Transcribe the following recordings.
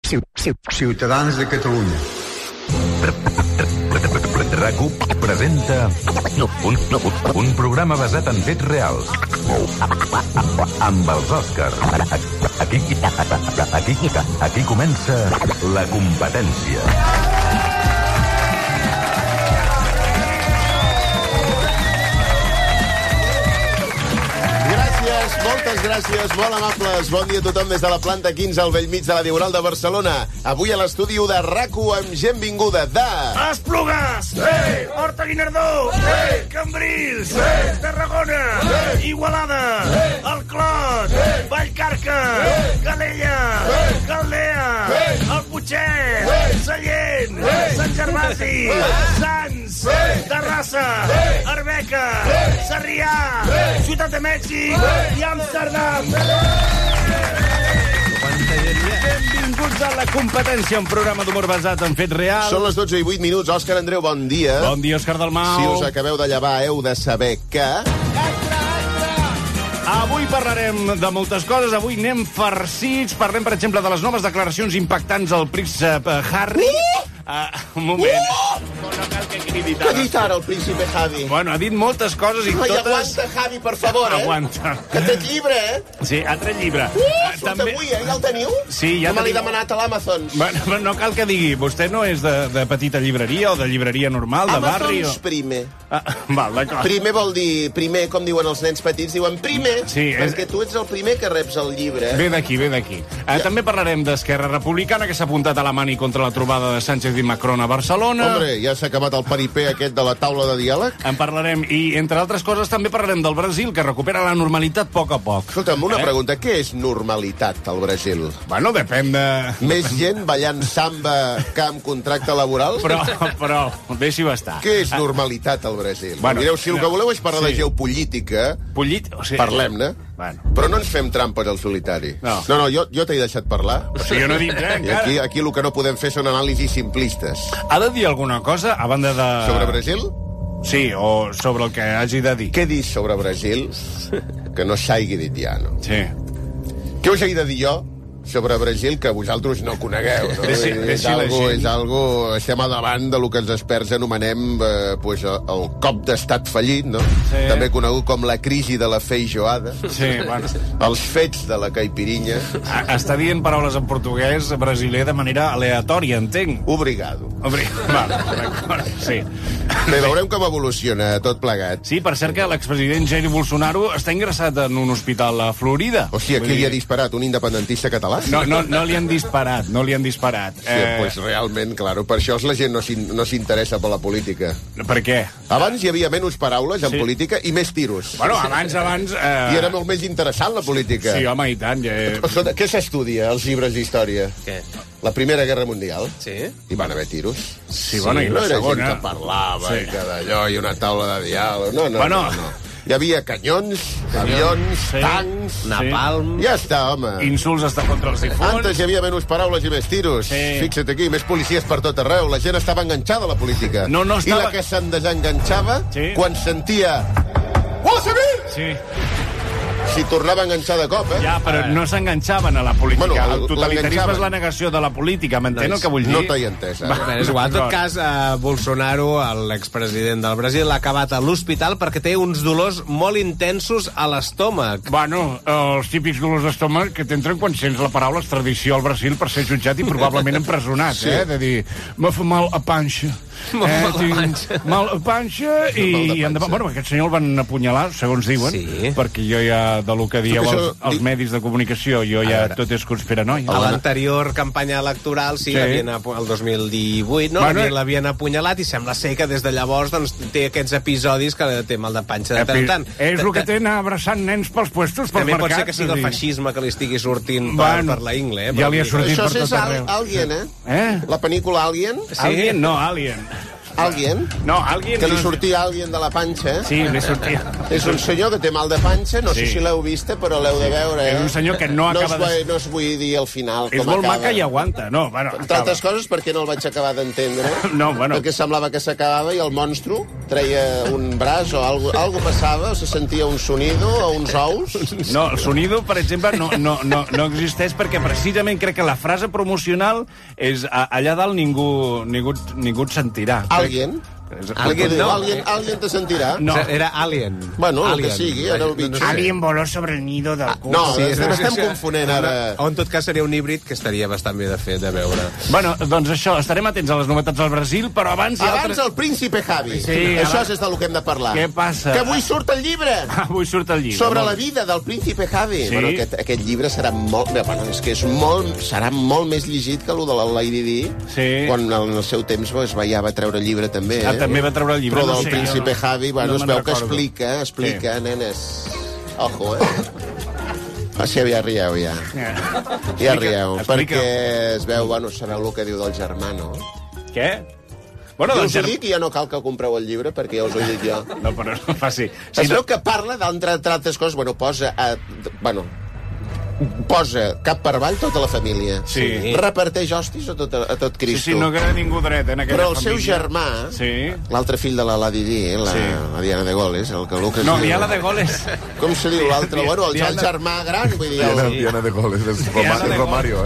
Ciutadans de Catalunya. RAC1 presenta un programa basat en fets reals amb els Òscars. Aquí comença La Competència. Moltes gràcies, molt amables. Bon dia a tothom des de la planta 15 al Bellmig de la Diagonal de Barcelona. Avui a l'estudi de RAC1 amb gent vinguda de... Esplugues! Horta Guinardó! Cambrils! Tarragona! Igualada! El Clot! Vallcarca! Calella! Caldea! El Putxet! Sallent! Sant Gervasi! Sants! Terrassa! Arbeca! Sarrià! Ciutat de Mèxic! I Amsterdam! Benvinguts a La Competència, un programa d'humor basat en fets reals. Són les 12:08. Òscar Andreu, bon dia. Bon dia, Òscar Dalmau. Si us acabeu de llevar, heu de saber que... Avui parlarem de moltes coses. Avui anem farcits. Parlem, per exemple, de les noves declaracions impactants al príncep Harry. Un moment. No cal que cridi tant. Què ha dit ara el príncipe Javi? Bueno, ha dit moltes coses i totes... Aguanta, Javi, per favor, Aguanta. Que té llibre, Sí, ha tret llibre. Surt avui, ja el teniu? Sí, ja me l'he tenim. demanat a l'Amazon. Bueno, no cal que digui. Vostè no és de petita llibreria o de llibreria normal, de barri? Amazon's primer. Val, d'acord. Primer vol dir... Primer, com diuen els nens petits, diuen primer, Sí, perquè tu ets el primer que reps el llibre. Ve d'aquí. També parlarem d'Esquerra Republicana, que s'ha apuntat a la mani contra la trobada de Sánchez i Macron a Barcelona. Hombre, ja s'ha acabat el peripé aquest de la taula de diàleg? En parlarem, i entre altres coses també parlarem del Brasil, que recupera la normalitat a poc a poc. Escolta'm, una pregunta. Què és normalitat al Brasil? Bueno, depèn de... Més gent ballant samba que amb contracte laboral? Però deixi-ho estar. Què és normalitat al Brasil? Bueno, mireu, si el que voleu és parlar de geopolítica, O sigui, parlem-ne. Bueno. Però no ens fem trampes al solitari. No. No, jo t'he deixat parlar. O sigui, jo no he dit res, I encara. aquí el que no podem fer són anàlisis simplistes. Ha de dir alguna cosa, a banda de... Sobre Brasil? Sí, o sobre el que hagi de dir. Què dis sobre Brasil que no s'hagi dit ja, no? Sí. Què us he de dir jo sobre Brasil que vosaltres no conegueu, no? És algo, estem a davant de lo que els experts anomenem pues, el cop d'estat fallit, no? Sí. També conegut com la crisi de la feijoada. Sí, bueno. Els fets de la caipirinha. Està dient paraules en portuguès brasiler de manera aleatòria, entenc. Obrigado. D'acord, sí. Bé, veurem com evoluciona tot plegat. Sí, per cert que l'expresident Jair Bolsonaro està ingressat en un hospital a Florida. O sigui, qui li ha disparat? Un independentista català? No li han disparat, Sí, pues realment, claro, per això la gent no s'interessa per la política. Per què? Abans hi havia menys paraules en Sí. política i més tiros. Bueno, abans... I era molt més interessant, la política. Sí, home, i tant. Escolta, què s'estudia als llibres d'història? Què? La Primera Guerra Mundial. Sí? Hi van haver tiros. Sí, bueno, i no la era segona... gent que parlava Sí. i que d'allò i una taula de diàleg. No. Hi havia canyons, avions, sí. tancs... Napalm. Ja està, home. Insults hasta contra els difunts. Antes hi havia menys paraules i més tiros. Sí. Fixa't aquí, més policies per tot arreu. La gent estava enganxada a la política. No estava... I la que se'n desenganxava, Sí. quan sentia... Guàrdia Civil! Sí. S'hi tornava a enganxar de cop, Ja, però no s'enganxaven a la política. Bueno, el totalitarisme l'enganxaven. és la negació de la política, m'entén el que vull dir? No t'hi entès, ara. Bé, és igual. En tot cas, Bolsonaro, l'expresident del Brasil, l'ha acabat a l'hospital perquè té uns dolors molt intensos a l'estómac. Bueno, els típics dolors d'estómac que t'entren quan sents la paraula extradició al Brasil per ser jutjat i probablement empresonat, Sí. De dir, me fa mal a panxa. Mal a panxa i endavant. Bueno, aquest senyor el van apunyalar, segons diuen, Sí. perquè jo ja, de lo que dieu això els medis de comunicació, jo ja veure. tot és conspiranoia. A l'anterior campanya electoral, sí. El 2018, no? Bueno, L'havien apunyalat i sembla ser que des de llavors doncs, té aquests episodis que té mal de panxa de tant en tant. És el que té anar abraçant nens pels puestos, pels També pot mercats. ser que sigui el feixisme que li estigui sortint Bueno, per la ingle. ja li ha sortit Això per és tot arreu. Alien, Eh? La pel·lícula Alien. Sí. Alien? No, Alien. Alguien? No, alguien... Que li sortia alguien de la panxa. Sí, li sortia. És un senyor que té mal de panxa, no sé si l'heu vista, però l'heu de veure. És un senyor que no acaba de... No us vull dir al final és com molt acaba. maca i aguanta. No, bueno, entre altres coses, perquè no el vaig acabar d'entendre. No, bueno. Perquè semblava que s'acabava i el monstru treia un braç o algo passava, o se sentia un sonido o uns ous. No, el sonido, per exemple, no existeix perquè precisament crec que la frase promocional és allà dalt ningú et sentirà. Alguien? Alguien te sentirà? No. Era Alien. Bueno, el que sigui, era el bitxo. Alien voló sobre el nido del cul. No, estem confonent ara. O en tot cas seria un híbrid que estaria bastant bé de fer, de veure. Bueno, doncs això, estarem atents a les novetats del Brasil, però abans... Abans el príncipe Javi. Sí, això és del que hem de parlar. Què passa? Que avui surt el llibre. Avui surt el llibre. Sobre la vida del príncipe Javi. Sí. Bueno, aquest llibre serà molt... Bueno, és que serà molt més llegit que el de la Lady Di. Sí. Quan en el seu temps ja va treure llibre també. També va treure el llibre. Però del príncipe Javi, bueno, es veu que explica, nenes. Ojo, Sí, ja rieu, ja. Ja rieu, perquè es veu, bueno, sabeu el que diu del germà, no? Què? Bueno, jo us ho dic i ja no cal que compreu el llibre, perquè ja us ho dic jo. No, però no faci. Es veu que parla, d'entre altres coses, posa cap per avall tota la família. Sí. Reparteix hostis a tot Cristo. Sí, no queda ningú dret en aquella família. Però el seu germà, l'altre fill de la Lady Di, la Diana de Goles, el que Lucas... No, Diana de Goles. Com se diu l'altre? Bueno, el germà gran, vull dir... Diana de Goles, és Romario,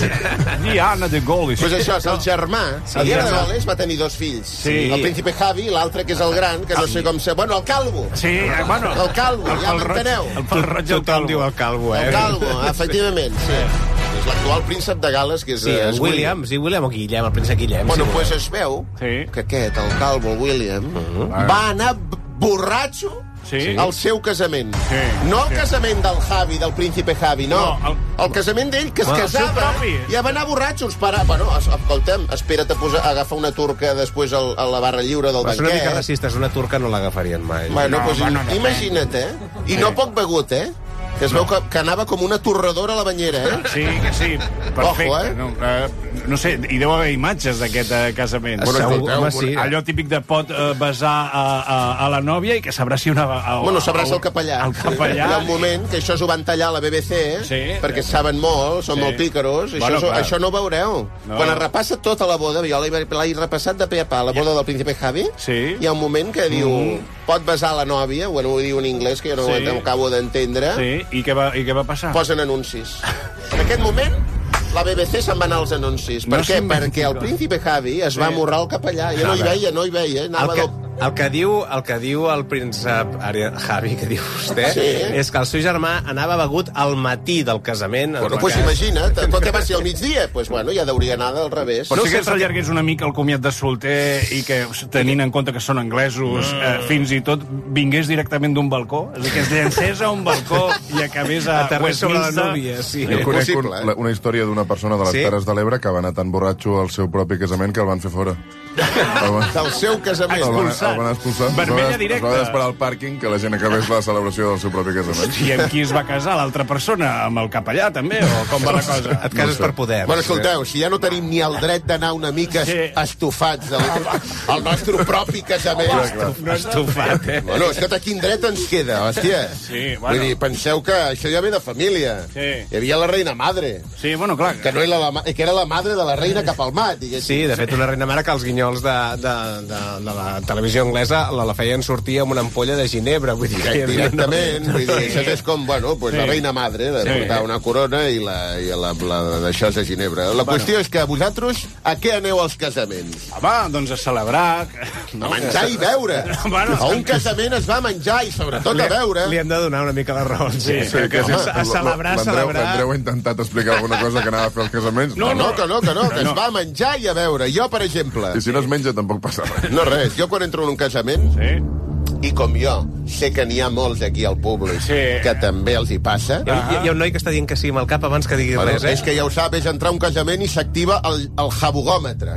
Diana de Goles. Pues això, és el germà. La Diana de Goles va tenir 2 fills. El príncipe Javi, l'altre que és el gran, que no sé com se... Bueno, el calvo. Sí, bueno... El calvo, ja m'enteneu. El pèl roig, tothom diu el calvo, El calvo, efectivament, sí. És l'actual príncep de Gales, que és... Sí, William o Guillem, el príncep Guillem. Bueno, doncs es veu que aquest, el calvo, el William, va anar borratxo al seu casament. No el casament del Javi, del príncipe Javi, no. El casament d'ell, que es casava, ja va anar borratxo. Bueno, escolta'm, espera't a agafar una turca després a la barra lliure del banquet. És una mica racista, una turca no l'agafarien mai. Bueno, imagina't, I no poc begut, que es veu que anava com una torradora a la banyera, Sí, perfecte. No sé, hi deu haver imatges d'aquest casament. Allò típic de pot besar a la nòvia i que s'abraci una... Bueno, s'abraça el capellà. Hi ha un moment que això s'ho van tallar a la BBC, perquè saben molt, són molt pícaros, això no ho veureu. Quan es repassa tota la boda, jo l'he repassat de pe a pa, la boda del príncipe Javi, hi ha un moment que diu pot besar la nòvia, bueno, ho diu en anglès, que jo no ho acabo d'entendre. Sí, i què va passar? Posen anuncis. En aquest moment, la BBC se'n va anar als anuncis. Per què? Perquè el príncipe Javi es va amorrar al capellà. Ja no hi veia, anava... El que diu el príncep Javi, que diu vostè, és que el seu germà anava begut al matí del casament. Bueno, doncs imagina't, què va ser al migdia? Doncs bueno, ja hauria anat al revés. Potser que s'allargués una mica el comiat de solter i que, tenint en compte que són anglesos, fins i tot vingués directament d'un balcó, és a dir, que es llancés a un balcó i acabés a Westminster. Jo conec una història d'una persona de les Terres de l'Ebre que va anar tan borratxo al seu propi casament que el van fer fora. Del seu casament. El van expulsar. Vermella directa. Es va d'esperar al pàrquing que la gent acabés la celebració del seu propi casament. I amb qui es va casar? L'altra persona? Amb el capellà, també? O com va la cosa? Et cases per poder. Bueno, escolteu, si ja no tenim ni el dret d'anar una mica estofats al nostre propi casament... No estofat, Bueno, escolta, quin dret ens queda, hòstia? Vull dir, penseu que això ja ve de família. Hi havia la reina madre. Sí, bueno, clar. Que era la madre de la reina cap al mat. Sí, de fet, una reina mare que els guinyols de la televisió anglesa la feien sortir amb una ampolla de ginebra, vull dir... Directament, vull dir, això és com, bueno, la reina madre, de portar una corona i d'això és de ginebra. La qüestió és que vosaltres, a què aneu als casaments? Home, doncs a celebrar... A menjar i beure. A un casament es va menjar i sobretot a beure. Li hem de donar una mica la raó. A celebrar. L'Andreu ha intentat explicar alguna cosa que anava a fer als casaments. No, que es va menjar i a beure. Jo, per exemple... I si no es menja, tampoc passa res. No, res. Jo, quan entro en un casament, i com jo sé que n'hi ha molts aquí al públic que també els hi passa... Hi ha un noi que està dient que sí amb el cap abans que digui res, És que ja ho sap, és entrar a un casament i s'activa el jabogòmetre.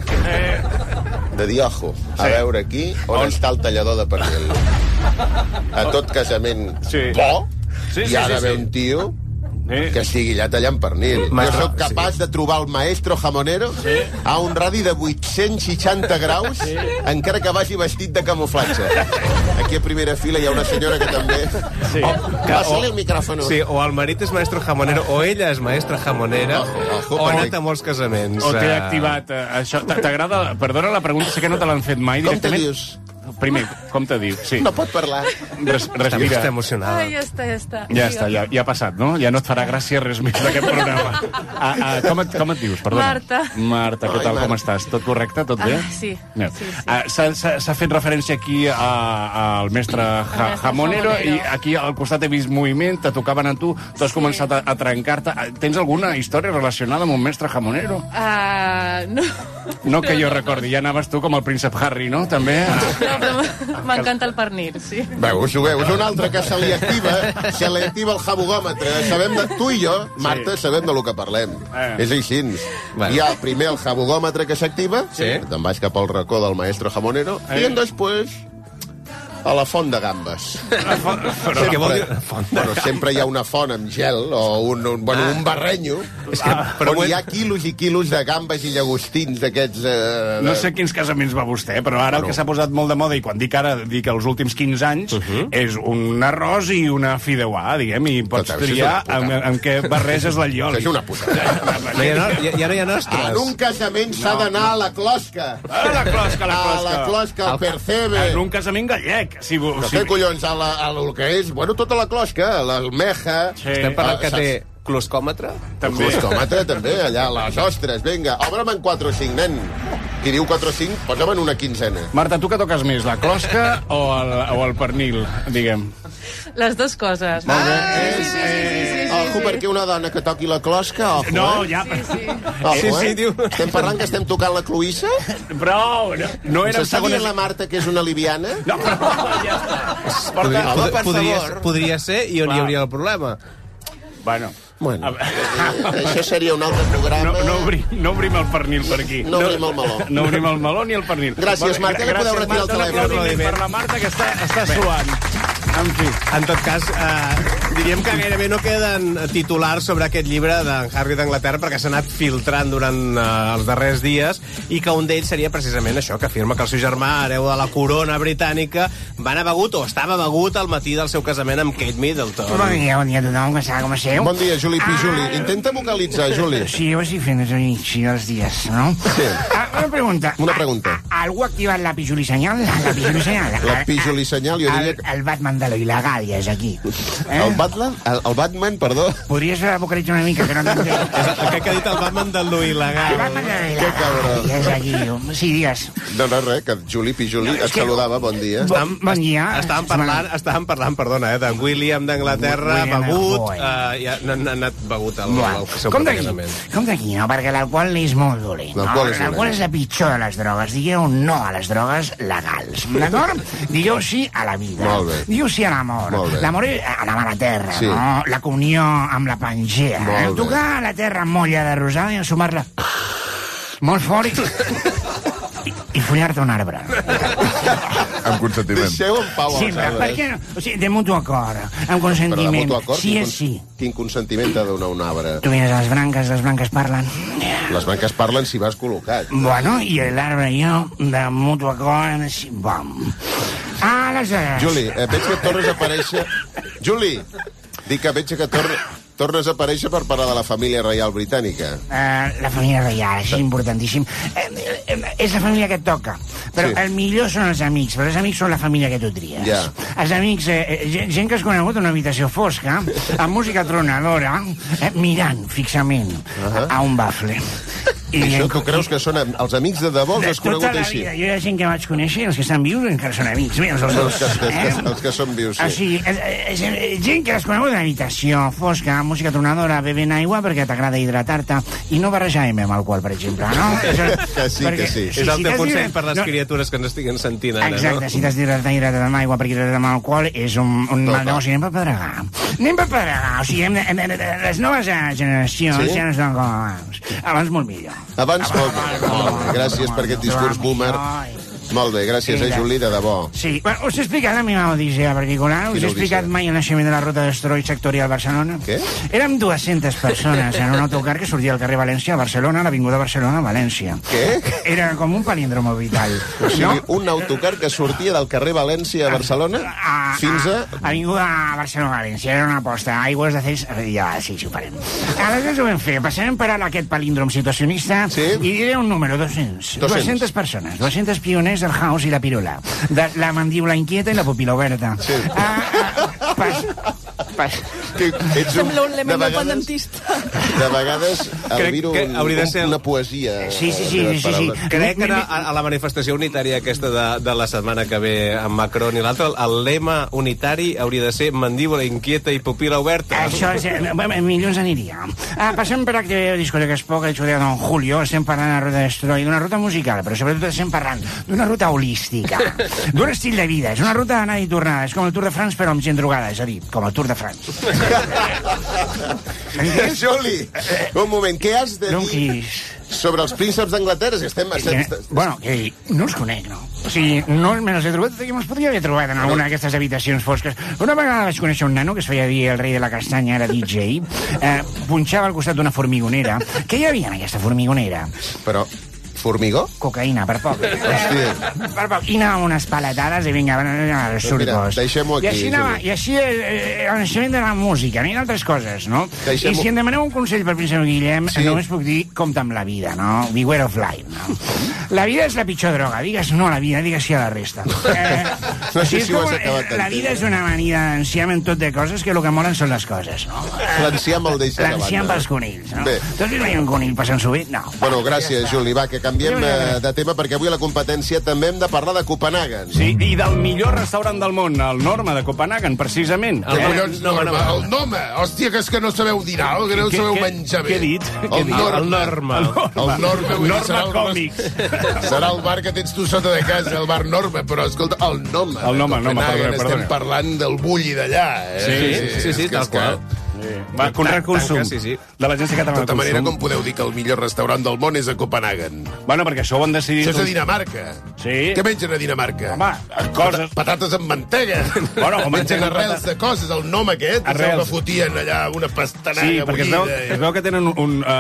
De dir, ojo, a veure aquí on està el tallador de pernil. A tot casament bo, hi ha d'haver un tio que estigui allà tallant pernil. Jo sóc capaç de trobar el maestro jamonero a un radi de 860 graus, encara que vagi vestit de camuflatge. Aquí a primera fila hi ha una senyora que també... Passa-li el micròfon. Sí, o el marit és maestro jamonero, o ella és maestra jamonera, o ha anat a molts casaments. O t'he activat això. T'agrada... Perdona la pregunta, sé que no te l'han fet mai directament. Com te dius? Primer, com te diu? Sí. No pot parlar. Respira. Està emocionada. Ja està. Ja està, ja ha passat, no? Ja no et farà gràcia res més d'aquest programa. Com et dius, perdona? Marta, què tal, com estàs? Tot correcte, tot bé? Sí. S'ha fet referència aquí al mestre Jamonero i aquí al costat he vist moviment, te tocaven a tu has començat a trencar-te. Tens alguna història relacionada amb un mestre Jamonero? No. No que jo recordi, ja anaves tu com el príncep Harry, no? També? No, però m'encanta el pernil, sí. Veus, un altre que se li activa el jabogòmetre. Tu i jo, Marta, sabem de lo que parlem. És així. Hi ha primer el jabogòmetre que s'activa, te'n vas cap al racó del maestro jamonero, i després a la font de gambes. Sempre hi ha una font amb gel o un barrenyo on hi ha quilos i quilos de gambes i llagostins d'aquests... No sé quins casaments va vostè, però ara el que s'ha posat molt de moda, i quan dic ara, dic els últims 15 anys, és un arròs i una fideuà, diguem, i pots triar amb què barreges l'allioli. És una putada. Ja no hi ha nostres. En un casament s'ha d'anar a la closca. A la closca. A la closca, al percebe. En un casament gallec. No sé, collons, el que és... Bueno, tota la closca, l'almeja... Estem parlant que té closcòmetre? També. Closcòmetre, també, allà, les ostres. Vinga, obre'm en 4 o 5, nen. Qui diu 4 o 5, posa'm en una quinzena. Marta, tu què toques més, la closca o el pernil, diguem? Les dues coses. Molt bé. Ojo, perquè una dona que toqui la closca, ojo, no, ja... Sí, diu... Estem parlant que estem tocant la cloïssa? Prou, no era el segon... la Marta que és una liviana? No, ja està. Podria ser, i on hi hauria el problema? Bueno, això seria un altre programa. No obrim el pernil per aquí. No obrim el meló. No obrim el meló ni el pernil. Gràcies, Marta, que podeu retirar el telèfon. Per la Marta, que està suant. En fi. En tot cas, diríem que gairebé no queden titulars sobre aquest llibre d'en Harry d'Anglaterra perquè s'ha anat filtrant durant els darrers dies i que un d'ells seria precisament això, que afirma que el seu germà, hereu de la corona britànica, va anar begut o estava begut al matí del seu casament amb Kate Middleton. Bon dia a tothom, com està, com esteu? Bon dia, Juli Pijuli. Intenta vocalitzar, Juli. Sí, ho estic fent des de l'inici dels dies, no? Sí. Una pregunta. Algú ha activat la Pijuli senyal? La Pijuli senyal, jo diria que... El Batman de lo il·legal ja és aquí. El Batman, perdó? Podries vocalitzar una mica, que no t'entenc. Què ha dit el Batman de lo il·legal? El Batman de lo il·legal. Que cabró. Ja és aquí. Sí, digues. No, res, que Juli Pijuli et saludava, bon dia. Bon dia. Estàvem parlant, perdona, d'en William d'Anglaterra, begut, ja n'ha anat begut al seu propi casament. Com d'aquí, no? Perquè l'alcohol és molt dolent. L'alcohol és la pitjor de les drogues. Digueu no a les drogues legals, d'acord? Digueu sí a la vida. Molt bé. Digueu sí a l'amor. L'amor a la mare terra, sí. No? La comunió amb la Pangea. Tocar la terra amb molla de rosada i ensumar-la molt fort i follar-te un arbre. Amb consentiment. Deixeu en pau els arbres. Per què no? O sigui, de mutu acord, amb consentiment. Però de mutu acord? Sí és sí. Quin consentiment t'ha de donar un arbre? Tu mires a les branques parlen. Les branques parlen si vas col·locat. Bueno, i l'arbre i jo, de mutu acord, així, bom. Aleshores... Juli, veig que tornes a aparèixer... Juli, dic que veig que tornes a aparèixer per parlar de la família reial britànica. La família reial, això és importantíssim. És la família que et toca. Però el millor són els amics, però els amics són la família que tu tries. Ja. Els amics, gent que has conegut en una habitació fosca, amb música tronadora, mirant fixament a un bafle. I això tu creus que són els amics de debò els has conegut així? Jo hi ha gent que vaig conèixer, els que estan vius encara són amics. Els que són vius, sí. O sigui, gent que has conegut en una habitació fosca, música tronadora, bevent aigua perquè t'agrada hidratar-te i no barrejar amb alcohol, per exemple, no? Que sí. És el teu consell per les criatures que ens estiguen sentint ara, no? Exacte, si t'has hidratat amb aigua perquè hidratar amb alcohol és un mal negoci. Anem per pedregar. O sigui, les noves generacions ja no estan com abans. Abans molt millor. Abans molt bé. Gràcies per aquest discurs boomer. Molt bé, gràcies, Juli, de debò. Sí, bueno, us he explicat la meva odissea particular? Us he explicat mai el naixement de la ruta d'Estroi sectorial Barcelona? Què? Érem 200 persones en un autocar que sortia del carrer València a Barcelona, a l'Avinguda Barcelona a València. Què? Era com un palíndromo vital. O sigui, un autocar que sortia del carrer València a Barcelona fins a... Avinguda Barcelona a València, era una aposta. Aigües de Cés... Ja, sí, ho farem. Aleshores ho vam fer. Passarem per aquest palíndrom situacionista i diré un número, 200. 200 persones, 200 pioners del house i la pirula, de la mandíbula inquieta i la pupila oberta. Sí. Sembla un lema independentista. De vegades albiro una poesia. Sí. Crec que a la manifestació unitària aquesta de la setmana que ve amb Macron i l'altre, el lema unitari hauria de ser mandíbula inquieta i pupila oberta. Això és... millor ens aniria. Passem per aquí discoteca Spock, el xurria Don Julio, estem parlant de Ruta d'Estroi, d'una ruta musical, però sobretot estem parlant d'una ruta holística, d'un estil de vida. És una ruta d'anada i tornada. És com el Tour de France, però amb gent drogada, és a dir, com el Tour de France. Juli, un moment, què has de dir sobre els prínceps d'Anglaterra? Bueno, que no els conec, no? O sigui, no me els he trobat, me'ls podria haver trobat en alguna d'aquestes habitacions fosques. Una vegada vaig conèixer un nano que es feia dir el rei de la castanya, era DJ, punxava al costat d'una formigonera. Què hi havia en aquesta formigonera? Però... formigó? Cocaïna, per poc. Per poc. I anàvem unes paletades i vinga, els surcos. Deixem-ho aquí. I així el naixement de la música, i d'altres coses, no? I si em demaneu un consell per Príncep Guillem, només puc dir, compta amb la vida, no? Beware of life, no? La vida és la pitjor droga. Digues no a la vida, digues sí a la resta. No sé si ho has acabat la vida és una manida d'enciam en tot de coses que el que molen són les coses, no? L'enciam el deixa acabat. L'enciam pels conills, no? Tu has vist un conill passant-s'ho bé? No. Bueno, gràcies, Juli. Va, que canviem de tema, perquè avui a la competència també hem de parlar de Copenhagen. Sí, i del millor restaurant del món, el Norma de Copenhagen, precisament. El Norma. Hòstia, que és que no sabeu dinar, que no sabeu menjar bé. Què he dit? El Norma. El Norma Còmics. Serà el bar que tens tu sota de casa, el bar Norma, però escolta, el Noma. El Noma, perdona. Estem parlant del bulli d'allà. Sí, tal qual. Va, Conrad Consum, de l'Agència Catalana de Consum. De tota manera, com podeu dir que el millor restaurant del món és a Copenhagen? Bueno, perquè això ho han decidit... Això és a Dinamarca. Sí. Què mengen a Dinamarca? Home, coses... Patates amb mantega. Bueno, mengen arrels de coses, el nom aquest. Arrels. Que fotien allà una pastanaga bullida. Sí, perquè es veu que tenen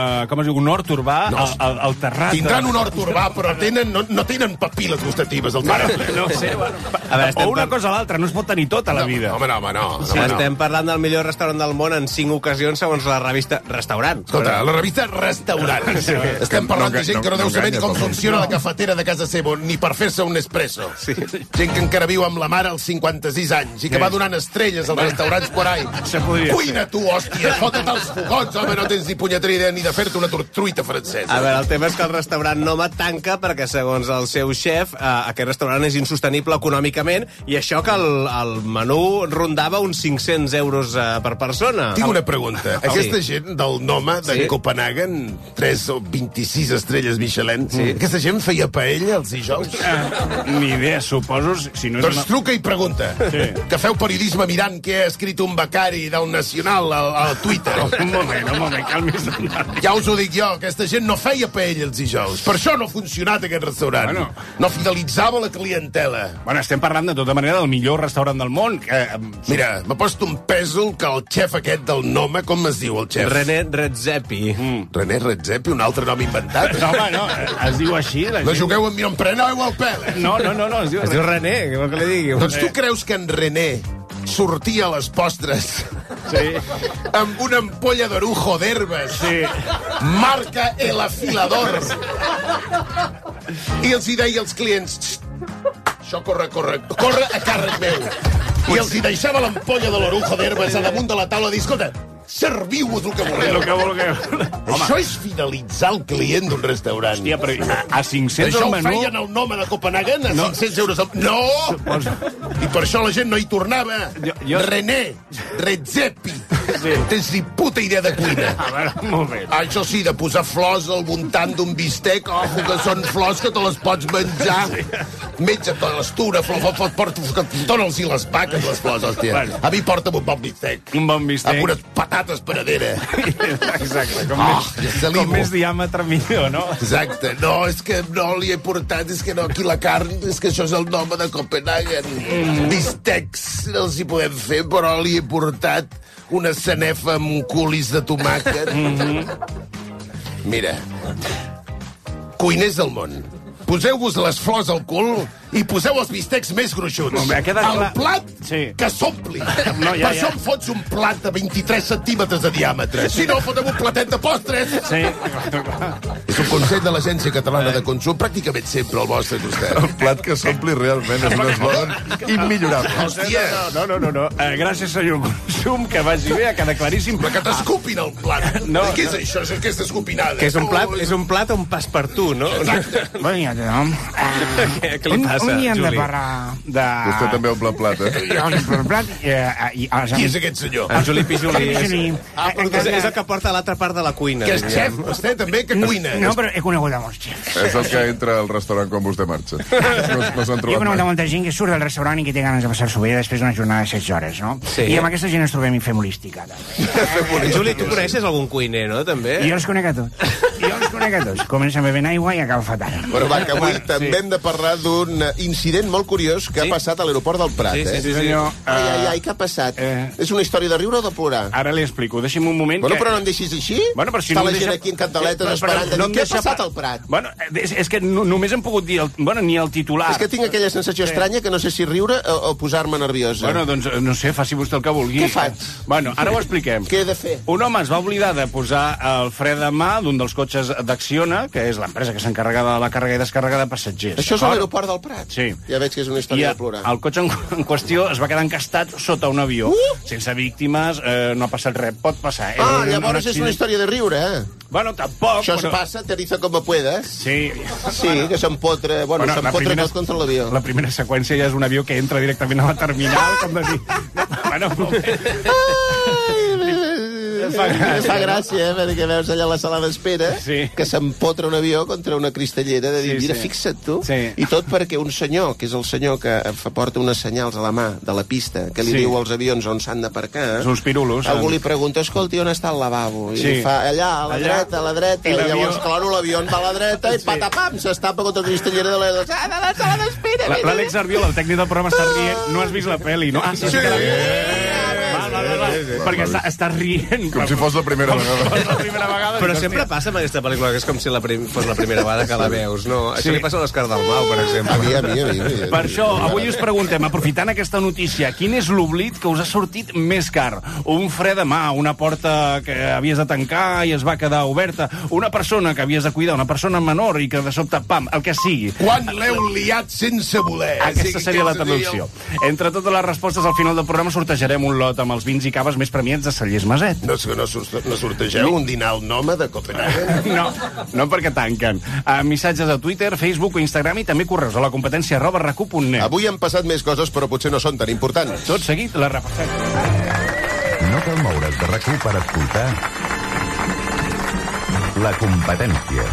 un hort urbà al terrat. Tindran un hort urbà, però no tenen papil·les gustatives al terrat. No sé, o una cosa o l'altra, no es pot tenir tot a la vida. Home, no. Estem parlant del millor restaurant del món en 5 ocasions segons la revista Restaurant. Escolta, la revista Restaurant. Estem parlant de gent que no deu saber ni com funciona la cafetera de casa seva, ni per fer-se un espresso. Gent que encara viu amb la mare als 56 anys i que va donant estrelles als restaurants por ahí. Cuina tu, hòstia, fota't els fogons, home, no tens ni punyetera idea ni de fer-te una truita francesa. A veure, el tema és que el restaurant Noma tanca perquè, segons el seu xef, aquest restaurant és insostenible econòmicament i això que el menú rondava uns 500 euros per persona. Tinc una pregunta. Aquesta gent del Noma, de Copenhagen, 3 o 26 estrelles Michelin, aquesta gent feia paella els dijous? Ni idea, suposo. Si no doncs truca i pregunta. Que feu periodisme mirant què ha escrit un becari del Nacional al Twitter. Un moment, calmis. Ja us ho dic jo, aquesta gent no feia paella els dijous. Per això no ha funcionat aquest restaurant. No fidelitzava la clientela. Bueno, estem parlant de tota manera del millor restaurant del món. Mira, m'ha post un pèsol que el xef aquest del Noma, com es diu el xef? René Redzepi. René Redzepi, un altre nom inventat? No, home, no, es diu així. No jugueu amb mi, no em preneu el pèl. No, es diu René, què vol que li digui? Doncs tu creus que en René sortia a les postres amb una ampolla d'orujo d'herbes marca El Afilador i els hi deia als clients això corre a càrrec meu i els hi deixava l'ampolla de l'orujo d'herbes a damunt de la taula i dir, escolta, serviu-vos el que vulgueu. Això és fidelitzar el client d'un restaurant. Hòstia, però a 500 això el menú... Això ho feien el Noma de Copenhagen a 500 euros al... No! I per això la gent no hi tornava. René Redzepi. Tens ni puta idea de cuina. A veure, un moment. Això sí, de posar flors al voltant d'un bistec, ojo, que són flors que te les pots menjar. Menja tota l'estuna, dona'ls-hi les vaques, les flors, hòstia. A mi porta'm un bon bistec. Un bon bistec. Amb unes patates paradera. Exacte, com més diàmetre millor, no? Exacte, no, és que no li he portat, és que no, aquí la carn, és que això és el nom de Copenhagen. Bistecs no els hi podem fer, però li he portat una sanefa amb culis de tomàquet. Mira, cuiners del món, poseu-vos les flors al cul i poseu els bistecs més gruixuts. El plat que s'ompli. Per això em fots un plat de 23 centímetres de diàmetre. Si no, fotem un platet de postres. Sí. És un consell de l'Agència Catalana de Consum, pràcticament sempre al vostre costat. El plat que s'ompli realment és un eslògan immillorable. Hòstia! No. Gràcies, senyor Consum, que vagi bé, ha quedat claríssim. Però que t'escupin el plat. Què és això? És aquesta escupinada. Que és un plat on pas per tu, no? Exacte. Bon dia, tothom. Què li passa, un dia hem de Juli? parlar de... Vostè també omple el plat, Jo omple el plat Qui és aquest senyor? En Juli Pijuli. És És el que porta a l'altra part de la cuina. Que és xef, vostè també, que cuina. No, però he conegut a molts xefs. És el que entra al restaurant quan vostè marxa. No s'han Jo he trobat conegut a mai. molta gent que surt del restaurant i que té ganes de passar-s'ho bé després d'una jornada de 16 hores, no? Sí. I amb aquesta gent ens trobem i fem holística. Juli, tu coneixes algun cuiner, no, també? Jo els conec a tots. Comença bevent aigua i acaba fatal. Però va, que avui també hem de parlar d'un incident molt curiós que ha passat a l'aeroport del Prat, Sí, senyor. Ai, què ha passat? És una història de riure o de plorar? Ara li explico. Deixi'm un moment Bueno, que... però no em deixis així? Bueno, però si Està no la em gent deixa- aquí en cantaletes Però esperant de no dir em què ha deixa passat pa- al Prat? Bueno, és que només hem pogut dir... ni el titular. És que tinc aquella sensació estranya que no sé si riure o posar-me nerviosa. Bueno, doncs, no sé, faci vostè el que vulgui. Què faig? Bueno, ara ho expliquem. Què he de fer? Un home es va oblidar de posar el fre de mà d'un dels cotxes d'Acciona, que és l'empresa que s'encarrega de la càrrega i descàrrega de passatgers. Això és a l'aeroport del Prat? Sí. Ja veig que és una I història de plorar. el cotxe en qüestió es va quedar encastat sota un avió. Sense víctimes, no ha passat res. Pot passar. Llavors és una història de riure, eh? Bueno, tampoc, Això es però... passa, aterriza como puedas. Sí. Sí, que s'empotra... Bueno, s'empotra tot contra l'avió. La primera seqüència ja és un avió que entra directament a la terminal, com de dir... Bueno, Em fa gràcia, perquè veus allà a la sala d'espera que s'empotra un avió contra una cristallera de dir, mira, fixa't tu. I tot perquè un senyor, que és el senyor que porta unes senyals a la mà de la pista, que li diu als avions on s'han d'aparcar, uns pirulos. algú li pregunta, escolti, on està el lavabo? I li fa, allà, a la dreta. I llavors, clar, l'avió va a la dreta i patapam, s'estapa contra la cristallera de la sala d'espera. L'Àlex Arbiol, el tècnic del programa, està rient. No has vist la pel·li, no? Sí. Perquè estàs rient. Com si fos la primera vegada. Però sempre passa amb aquesta pel·lícula, que és com si fos la primera vegada que la veus, no? Això li passa a l'Òscar Dalmau, per exemple. A mi. Per això, avui us preguntem, aprofitant aquesta notícia, quin és l'oblit que us ha sortit més car? Un fre de mà, una porta que havies de tancar i es va quedar oberta, una persona que havies de cuidar, una persona menor i que de sobte, pam, el que sigui. Quan l'heu liat sense voler? Aquesta seria la traducció. Entre totes les respostes, al final del programa sortejarem un lot amb els vins i caves més premiats de Cellers Maset. No sortegeu un dinar al Noma de Copenhagen? No perquè tanquen. Missatges a Twitter, Facebook o Instagram i també correus a la competència @racu.net. Avui han passat més coses, però potser no són tan importants. Tot seguit, la repassem. No cal moure's de RAC1 per escoltar La competència.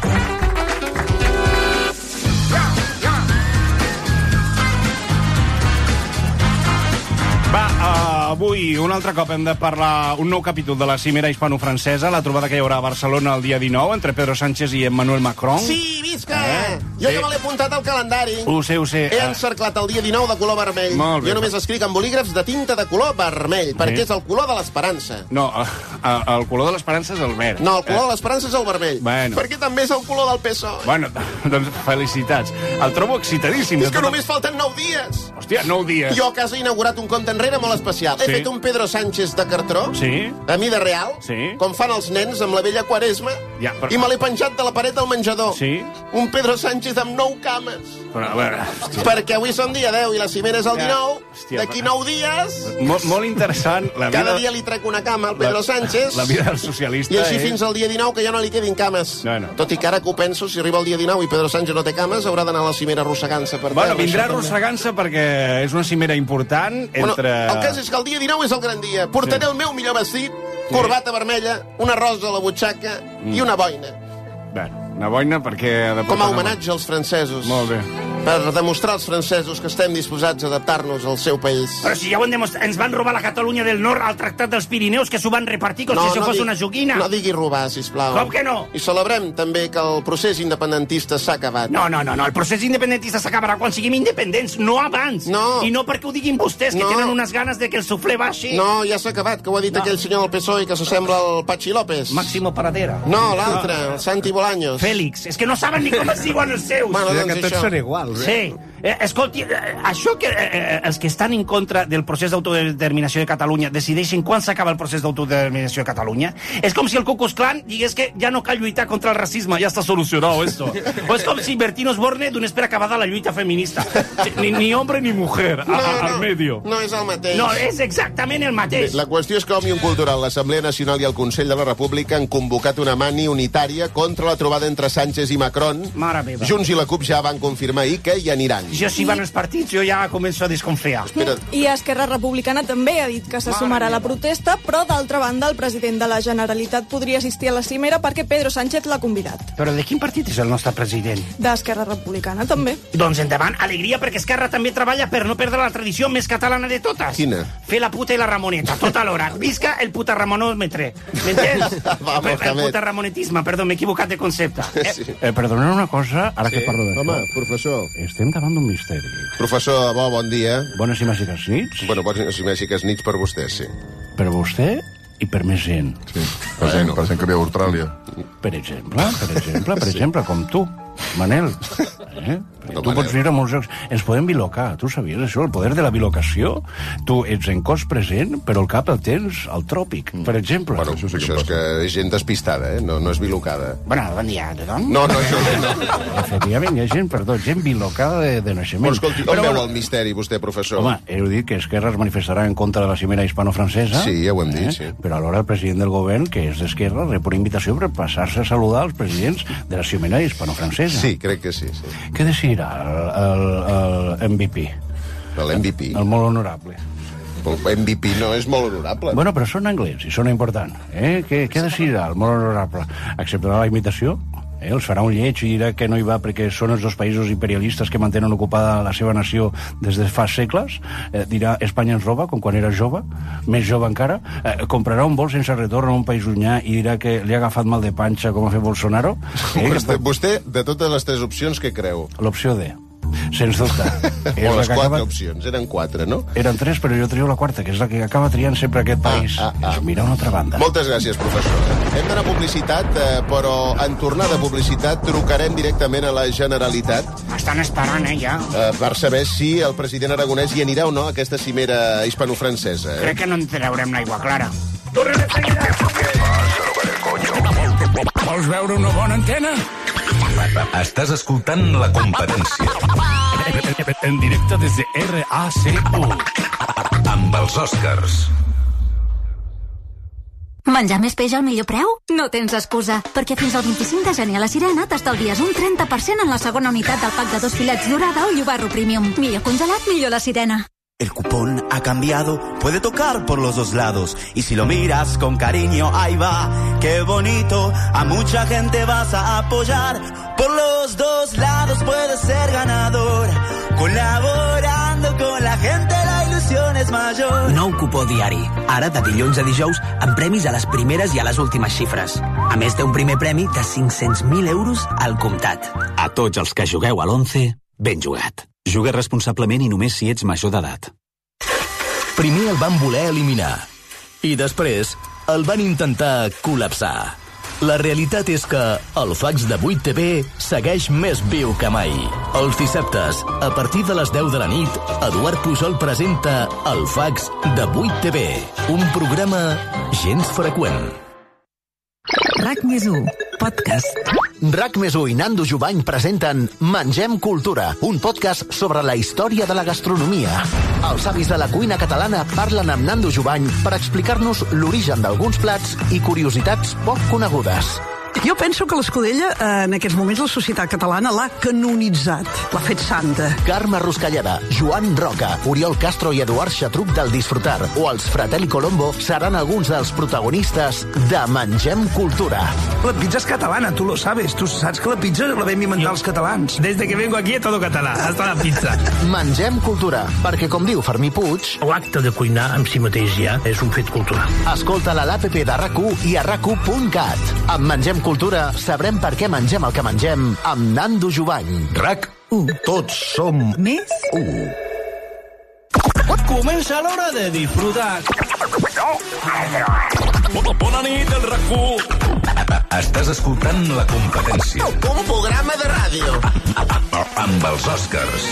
Avui, un altre cop, hem de parlar un nou capítol de la cimera hispano-francesa, la trobada que hi haurà a Barcelona el dia 19 entre Pedro Sánchez i Emmanuel Macron. Sí, visca! Jo ja me l'he apuntat al calendari. Ho sé. He encerclat el dia 19 de color vermell. Molt bé. Jo només escric amb bolígrafs de tinta de color vermell, perquè és el color de l'esperança. No, el color de l'esperança és el verd. No, el color de l'esperança és el vermell. Bueno. Perquè també és el color del PSOE. Bueno, doncs felicitats. El trobo excitadíssim. És que només falten 9 dies. Hòstia, 9 dies. Jo a casa he inaugurat un compte enrere molt especial. He fet un Pedro Sánchez de cartró, a mida real, com fan els nens amb la vella Quaresma, i me l'he penjat de la paret del menjador. Un Pedro Sánchez amb 9 cames. Però, a veure, perquè avui són dia 10 i la cimera és el 19, d'aquí 9 dies... Molt interessant. Cada dia li trec una cama al Pedro Sánchez. La vida del socialista. I així fins al dia 19, que ja no li quedin cames. Tot i que ara que ho penso, si arriba el dia 19 i Pedro Sánchez no té cames, haurà d'anar a la cimera arrossegant-se per terra. Bueno, vindrà arrossegant-se perquè és una cimera important entre... El cas és que el dia dia 19 és el gran dia. Portaré el meu millor vestit, corbata vermella, una rosa a la butxaca i una boina. Bé, una boina perquè... Com a homenatge als francesos. Molt bé. Per demostrar als francesos que estem disposats a adaptar-nos al seu país. Però si ja ho hem demostrat, ens van robar la Catalunya del Nord al Tractat dels Pirineus, que s'ho van repartir com si això fos una joguina. No digui robar, sisplau. Com que no? I celebrem també que el procés independentista s'ha acabat. No, el procés independentista s'acabarà quan siguem independents, no abans. No. I no perquè ho diguin vostès, que tenen unes ganes de que el suflé baixi. No, ja s'ha acabat, que ho ha dit aquell senyor del PSOE que s'assembla al Pachi López. Máximo Paradera. No, l'altre, el Santi Bolaños. Félix, és que no saben ni com es diuen els seus. Bueno, que tots són iguals, Sí. Escolti, això que els que estan en contra del procés d'autodeterminació de Catalunya decideixen quan s'acaba el procés d'autodeterminació de Catalunya, és com si el Ku Klux Klan digués que ja no cal lluitar contra el racisme, ja està solucionat esto. O és com si Bertín Osborne donés per acabada la lluita feminista. Ni hombre ni mujer, al medio. No és el mateix. No, és exactament el mateix. La qüestió és que Òmnium Cultural, l'Assemblea Nacional i el Consell de la República han convocat una mani unitària contra la trobada entre Sánchez i Macron. Mare meva. Junts i la CUP ja van confirmar ahir que hi aniran. Jo, si van els partits, jo ja començo a desconfiar. I Esquerra Republicana també ha dit que se sumarà a la protesta, però d'altra banda el president de la Generalitat podria assistir a la cimera perquè Pedro Sánchez l'ha convidat. Però de quin partit és el nostre president? D'Esquerra Republicana també. Doncs endavant, alegria, perquè Esquerra també treballa per no perdre la tradició més catalana de totes. Quina? Fer la puta i la ramoneta, tota l'hora. Visca el putarramonòmetre. M'entens? El putarramonetisme, perdó, m'he equivocat de concepte. Sí. Perdoneu una cosa, ara que parlo d'això. Home, professor. Estem davant d'un misteri. Professor Bo, bon dia. Bones i màgiques nits. Bueno, bones i màgiques nits per vostè, sí. Per vostè i per més gent. Sí, per gent que ve a Austràlia. Per exemple, com tu, Manel. Tu pots venir a molts llocs. Ens podem bilocar, tu sabies això? El poder de la bilocació. Tu ets en cos present, però el cap el tens al tròpic, per exemple. Bueno, això és que és gent despistada, no és bilocada. Bueno, bon dia a tothom. No, això no. Efectivament, hi ha gent bilocada de naixement. Però escolti, on veu el misteri, vostè, professor? Home, heu dit que Esquerra es manifestarà en contra de la cimera hispano-francesa. Sí, ja ho hem dit, sí. Però alhora el president del govern, que és d'Esquerra, rep una invitació per passar-se a saludar els presidents de la cimera hispano-francesa. Sí, crec que sí. Què decidirà el MVP? L'MVP? El molt honorable. El MVP no és molt honorable. Bueno, però són anglès i són important. Què decidirà el molt honorable? Acceptarà la invitació? Els farà un lleig i dirà que no hi va perquè són els dos països imperialistes que mantenen ocupada la seva nació des de fa segles. Dirà Espanya ens roba, com quan era jove, més jove encara. Comprarà un vol sense retorn a un país llunyà i dirà que li ha agafat mal de panxa com ha fet Bolsonaro. Vostè, de totes les tres opcions, què creu? L'opció D. Sens dubte. O les quatre opcions, eren quatre, no? Eren tres, però jo trio la quarta, que és la que acaba triant sempre aquest país. Mira una altra banda. Moltes gràcies, professor. Hem d'anar a publicitat, però en tornar de publicitat trucarem directament a la Generalitat. Estan esperant, ja. Per saber si el president aragonès hi anirà o no a aquesta cimera hispano-francesa. Crec que no en traurem l'aigua clara. Tornem de seguida! Vols veure una bona antena? Estàs escoltant La Competència. En directe des de RAC1. Amb els Oscars. Menjar més peix al millor preu? No tens excusa, perquè fins al 25 de gener a la Sirena t'estalvies un 30% en la segona unitat del pack de 2 filets dorada o llobarro premium. Millor congelat, millor la Sirena. El cupón ha cambiado, puede tocar por los dos lados. Y si lo miras con cariño, ahí va, qué bonito. A mucha gente vas a apoyar. Por los dos lados puedes ser ganador. Colaborando con la gente, la ilusión es mayor. Nou cupó diari. Ara, de dilluns a dijous, amb premis a les primeres i a les últimes xifres. A més, té un primer premi de 500.000 euros al comptat. A tots els que jugueu a l'11, ben jugat. Juga responsablement i només si ets major d'edat. Primer el van voler eliminar i després el van intentar col·lapsar. La realitat és que el fax de 8TV segueix més viu que mai. Els dissabtes, a partir de les 10 de la nit, Eduard Pujol presenta el fax de 8TV, un programa gens freqüent. RAC+1, podcast. RAC+1 i Nando Jubany presenten Mengem Cultura, un podcast sobre la història de la gastronomia. Els avis de la cuina catalana parlen amb Nando Jubany per explicar-nos l'origen d'alguns plats i curiositats poc conegudes. Jo penso que l'Escudella, en aquests moments, la societat catalana l'ha canonitzat, l'ha fet santa. Carme Ruscalleda, Joan Roca, Oriol Castro i Eduard Xatruc del Disfrutar o els Fratelli Colombo seran alguns dels protagonistes de Mengem Cultura. La pizza és catalana, tu lo sabes. Tu saps que la pizza la vam inventar els catalans. Desde que vengo aquí todo català, hasta la pizza. Mengem Cultura, perquè com diu Fermí Puig... L'acte de cuinar en si mateix ja és un fet cultural. Escolta-la a l'APP de RAC1 i a RAC1.cat. Amb Mengem Cultura sabrem per què mengem el que mengem amb Nando Jubany. RAC1. Tots som més 1. Comença l'hora de disfrutar. Bona nit, el RAC1. Estàs escoltant La Competència. Un programa de ràdio. Amb els Oscars.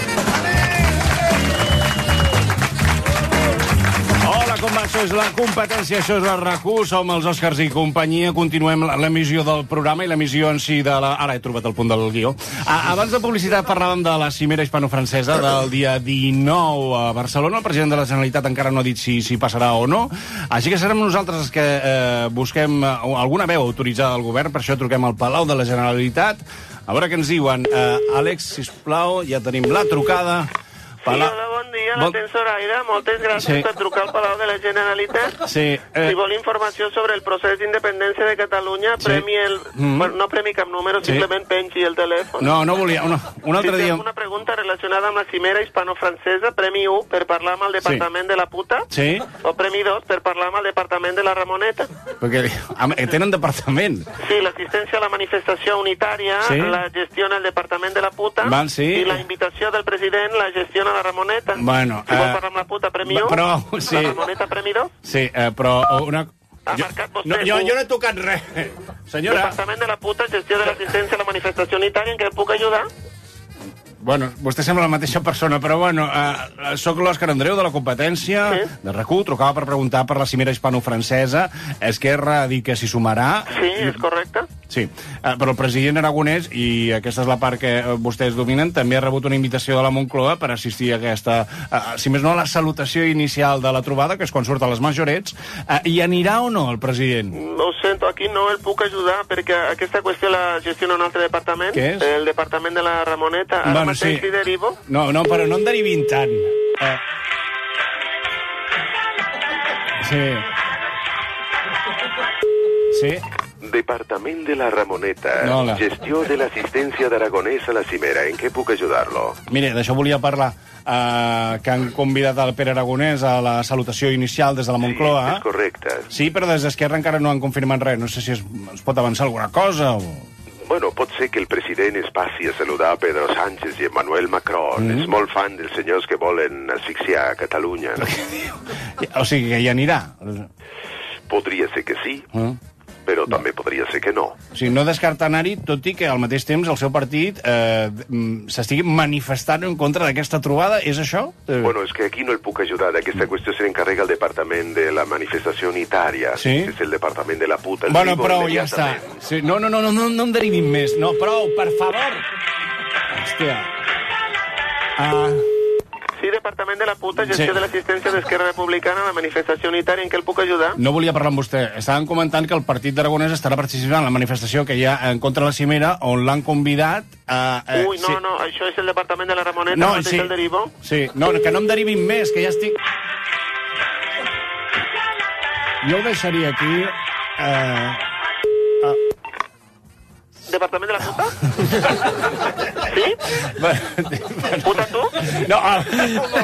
Hola, com va? Això és La Competència, això és la RAC1, som els Oscars i companyia. Continuem l'emissió del programa i l'emissió en si de la... Ara he trobat el punt del guió. Abans de publicitat parlàvem de la cimera hispano-francesa del dia 19 a Barcelona. El president de la Generalitat encara no ha dit si passarà o no. Així que serem nosaltres els que busquem alguna veu autoritzada del govern. Per això truquem al Palau de la Generalitat. A veure què ens diuen. Àlex, sisplau, ja tenim la trucada. Sí, hola, bon dia, l'atén Zoraida. Moltes gràcies per trucar al Palau de la Generalitat. Sí. Si vol informació sobre el procés d'independència de Catalunya, premi el... Bueno, no premi cap número, simplement pengi el telèfon. No volia. Un altre dia... Si té alguna pregunta relacionada amb la cimera hispano-francesa, premi 1 per parlar amb el departament de la puta, o premi 2 per parlar amb el departament de la Ramoneta. Perquè tenen departament. Sí, l'assistència a la manifestació unitària la gestiona el departament de la puta, i la invitació del president la gestiona la Ramoneta. Bueno, si vol parlar amb la puta, premi 1, la Ramoneta, premi 2. Sí, però una... Jo no he tocat res. Senyora... Departament de la puta, gestió de l'assistència a la manifestació unitària, en què puc ajudar? Bueno, vostè sembla la mateixa persona, però bueno, soc l'Òscar Andreu de La Competència, de RAC1, trucava per preguntar per la cimera hispano-francesa. Esquerra ha dit que s'hi sumarà. Sí, és correcte. Sí, però el president aragonès, i aquesta és la part que vostès dominen, també ha rebut una invitació de la Moncloa per assistir a aquesta, si més no, a la salutació inicial de la trobada, que és quan surten les majorets. Hi anirà o no el president? Ho sento, aquí no el puc ajudar, perquè aquesta qüestió la gestiona un altre departament. Què és? El departament de la Ramoneta. Ara mateix li derivo. No, però no en derivin tant. Sí. Departament de la Ramoneta. Gestió de l'assistència d'Aragonès a la cimera. En què puc ajudar-lo? Mire, d'això volia parlar. Que han convidat el Pere Aragonès a la salutació inicial des de la Moncloa. Sí, és correcte. Sí, però des d'Esquerra encara no han confirmat res. No sé si es pot avançar alguna cosa o... Bueno, pot ser que el president es passi a saludar Pedro Sánchez i Emmanuel Macron. És molt fan dels senyors que volen asfixiar a Catalunya. No? O sigui que hi anirà? Podria ser que sí, però també podria ser que no. O sigui, no descarta anar-hi, tot i que al mateix temps el seu partit s'estigui manifestant en contra d'aquesta trobada. És això? Bueno, és que aquí no el puc ajudar. D'aquesta qüestió se n'encarrega el departament de la manifestació unitària. Sí? És el departament de la puta. Bueno, prou, ja està. Sí, no em derivin més. No, prou, per favor. Hòstia. Sí, departament de la puta, gestió de l'assistència d'Esquerra Republicana a la manifestació unitària. En què el puc ajudar? No volia parlar amb vostè. Estaven comentant que el partit d'Aragonès estarà participant en la manifestació que hi ha en contra de la cimera, on l'han convidat a... No, això és el departament de la Ramoneta, no, mateix el derivo. Sí, no, que no em derivin més, que ja estic... Jo ho deixaria aquí... Departament de la puta? Sí? Puta tu? No, un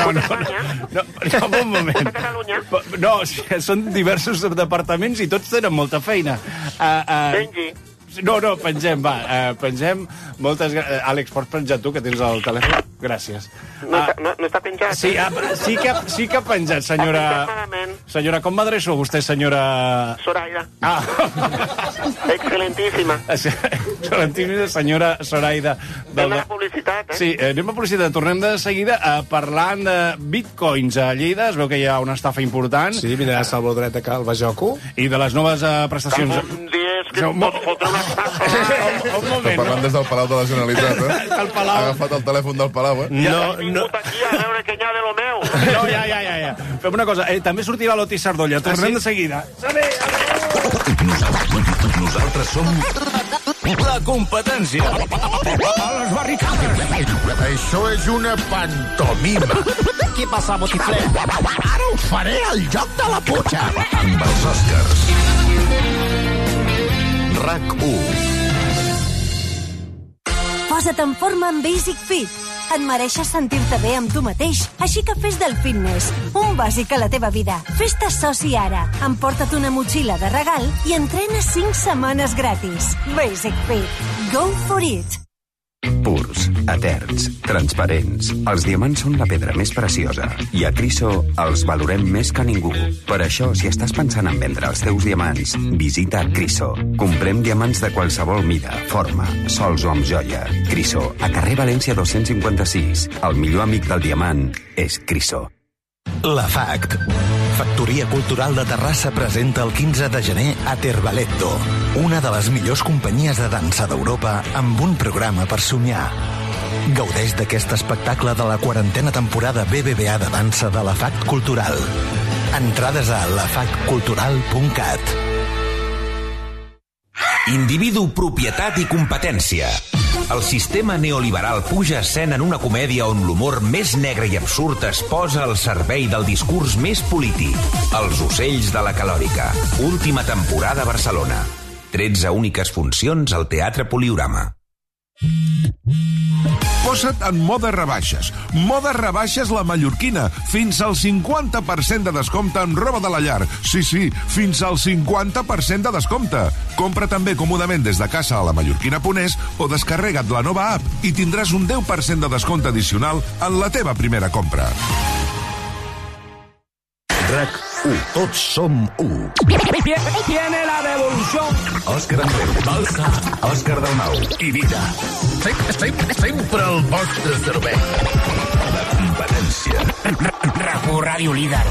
moment. No, són diversos departaments i tots tenen molta feina. Benji. No, pengem, pengem. Moltes gràcies. Àlex, pots penjar tu, que tens el telèfon? Gràcies. No està penjat? Sí que ha penjat, senyora... Senyora, com m'adreço a vostè, senyora... Zoraida. Excelentíssima. Excelentíssima, senyora Zoraida. Anem a la publicitat, Sí, anem a publicitat. Tornem de seguida parlant de bitcoins a Lleida. Es veu que hi ha una estafa important. Sí, vindrà Salvadoreta acá, al Bajoco. I de les noves prestacions... Que es pot fotre una estafa. Un moment. Parlant des del Palau de la Generalitat, El Palau. Ha agafat el telèfon del Palau, No. Vingut aquí a veure què hi ha de lo meu. No, ja. Fem una cosa. També sortirà l'Oti Sardolla. Tornem de seguida. Adéu. Nosaltres som la competència. A les barricades. Això és una pantomima. Què passa, botifler? Ara us faré el joc de la putxa. Amb els Oscars. RAC1. Posa't en forma amb Basic Fit. Et mereixes sentir-te bé amb tu mateix, així que fes del fitness un bàsic a la teva vida. Fes-te soci ara. Emporta't una motxilla de regal i entrena 5 setmanes gratis. Basic Fit. Go for it. Purs, eterns, transparents. Els diamants són la pedra més preciosa i a Criso els valorem més que ningú. Per això, si estàs pensant en vendre els teus diamants, visita Criso. Comprem diamants de qualsevol mida, forma, sols o amb joia. Criso, a carrer València 256. El millor amic del diamant és Criso. La FACT, Factoria Cultural de Terrassa, presenta el 15 de gener a Terbaletto, una de les millors companyies de dansa d'Europa amb un programa per somiar. Gaudeix d'aquest espectacle de la 40a temporada BBVA de dansa de la FACT Cultural. Entrades a lafactcultural.cat. Individu, propietat i competència. El sistema neoliberal puja a escena en una comèdia on l'humor més negre i absurd es posa al servei del discurs més polític. Els ocells de la calòrica. Última temporada a Barcelona. 13 úniques funcions al Teatre Poliorama. Posa't en moda rebaixes. Moda rebaixes la mallorquina. Fins al 50% de descompte en roba de la llar. Sí, fins al 50% de descompte. Compra també còmodament des de casa a la mallorquina.es o descarrega't la nova app i tindràs un 10% de descompte addicional en la teva primera compra. RAC1. Tots som u. Viene la revolución. Òscar Andreu. Òscar Dalmau. I Vida. Sempre el vostre servei. La competència. RAC1 Ràdio Líder.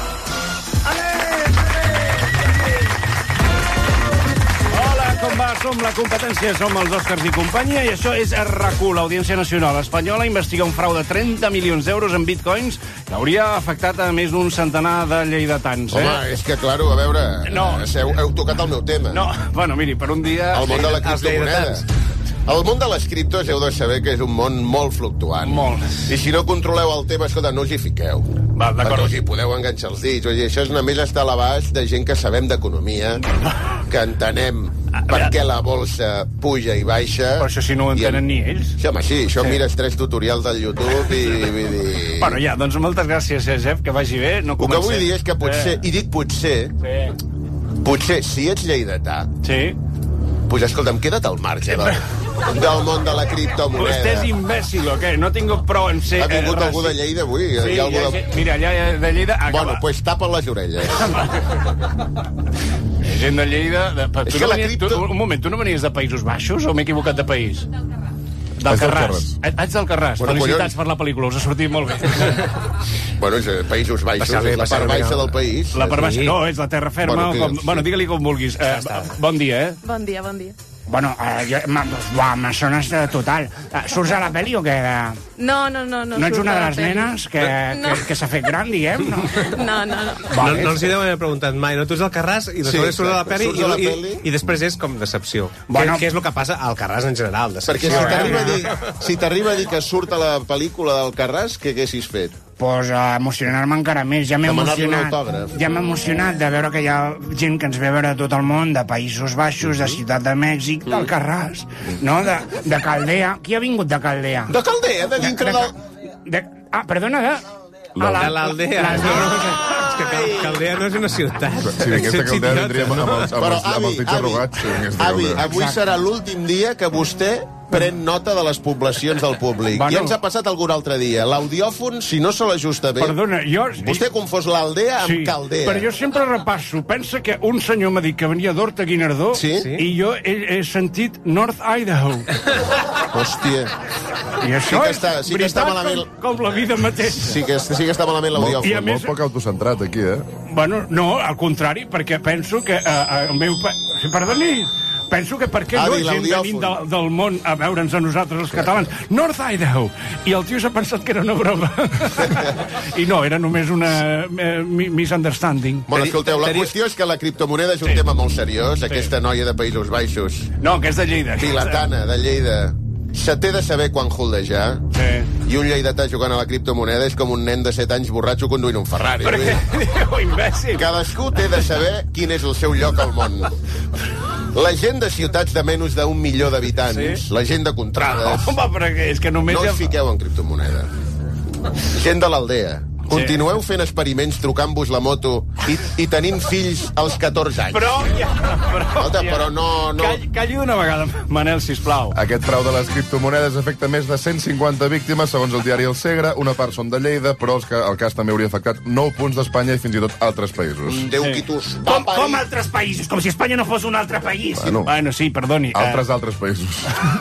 Com va? Som la competència, som els Oscars i companyia, i això és RAC1. L'Audiència Nacional Espanyola investiga un frau de 30 milions d'euros en bitcoins que hauria afectat a més d'un centenar de lleidatans. Home, és que, claro, a veure, heu tocat el meu tema. No, bueno, miri, per un dia... El món de la criptomoneda. El món de les criptos heu de saber que és un món molt fluctuant. Molt. I si no controleu el tema, escolta, no us hi fiqueu. Va, d'acord. Perquè us hi podeu enganxar els dits. Oye, això és només està a l'abast de gent que sabem d'economia, que entenem per què la bolsa puja i baixa. Però això si no ho entenen ni ells. Sí, home, sí, això mires 3 tutorials del YouTube i... Vull dir... Bueno, ja, doncs moltes gràcies, Josep, que vagi bé. No comencem. El que vull dir és que potser, i dic potser, potser, si ets lleidatà, pues escolta'm, queda't al marge del món de la criptomoneda. Vostè és imbècil, o què? No tinc prou en ser... Ha vingut algú de Lleida avui? Sí, mira, allà de Lleida... Bueno, doncs tapa les orelles. Gent de Lleida... Un moment, tu no venies de Països Baixos o m'he equivocat de país? D'Alcarràs. Ets d'Alcarràs. Felicitats per la pel·lícula, us ha sortit molt bé. Bueno, és Països Baixos, és la part baixa del país. La part baixa, no, és la terra ferma. Bueno, digue-li com vulguis. Bon dia, Bon dia, bon dia. Bueno, me sones total. Surts a la pel·li o què? No. No ets una de les nenes que s'ha fet gran, diguem? No. No els hi deuen haver preguntat mai, no? Tu ets Alcarràs i després surts a la pel·li i després és com decepció. Què és el que passa a Alcarràs en general? Perquè si t'arriba a dir que surt a la pel·lícula d'Alcarràs, què haguessis fet? Pues emocionar-me encara més. Ja m'he emocionat de veure que hi ha gent que ens ve a veure de tot el món, de Països Baixos, de Ciutat de Mèxic, d'Alcarràs, no? De Caldea. Qui ha vingut de Caldea? De Caldea? De dintre del... Perdona, de l'Aldea. És que Caldea no és una ciutat. Sí, aquesta Caldea vindríem amb els dits arrugats. Avi, avui serà l'últim dia que vostè pren nota de les poblacions del públic. Ja ens ha passat algun altre dia. L'audiòfon, si no se l'ajusta bé... Perdona, jo... Vostè ha confós l'Aldea amb Caldea. Però jo sempre repasso. Pensa que un senyor m'ha dit que venia d'Horta-Guinardó i jo he sentit North Idaho. Hòstia. I això sí que està malament... Com la vida mateixa. Sí que està malament l'audiòfon. Molt poc autocentrat, aquí, Bueno, no, al contrari, perquè penso que el meu... Perdoni, penso que per què no gent venint del món a veure'ns a nosaltres, els catalans, North Idaho, i el tio s'ha pensat que era una broma. I no, era només una misunderstanding. Bueno, escolteu, la qüestió és que la criptomoneda és un tema molt seriós. Aquesta noia de Països Baixos... No, que és de Lleida. Vilatana, de Lleida. Se té de saber quan holdejar. Sí. I un lleidatà jugant a la criptomoneda és com un nen de 7 anys borratxo conduint un Ferrari. Però què diu, imbècil? Cadascú té de saber quin és el seu lloc al món. La gent de ciutats de menys d'1 milió d'habitants, la gent de contrades... Home, però és que només... No us fiqueu en criptomoneda. Gent de l'aldea. Continueu fent experiments trucant-vos la moto i tenint fills als 14 anys. Però no... Calli una vegada, Manel, sisplau. Aquest frau de les criptomonedes afecta més de 150 víctimes, segons el diari El Segre. Una part són de Lleida, però el cas també hauria afectat 9 punts d'Espanya i fins i tot altres països. Déu qui t'us va parir. Com altres països? Com si Espanya no fos un altre país. Bueno, sí, perdoni. Altres països.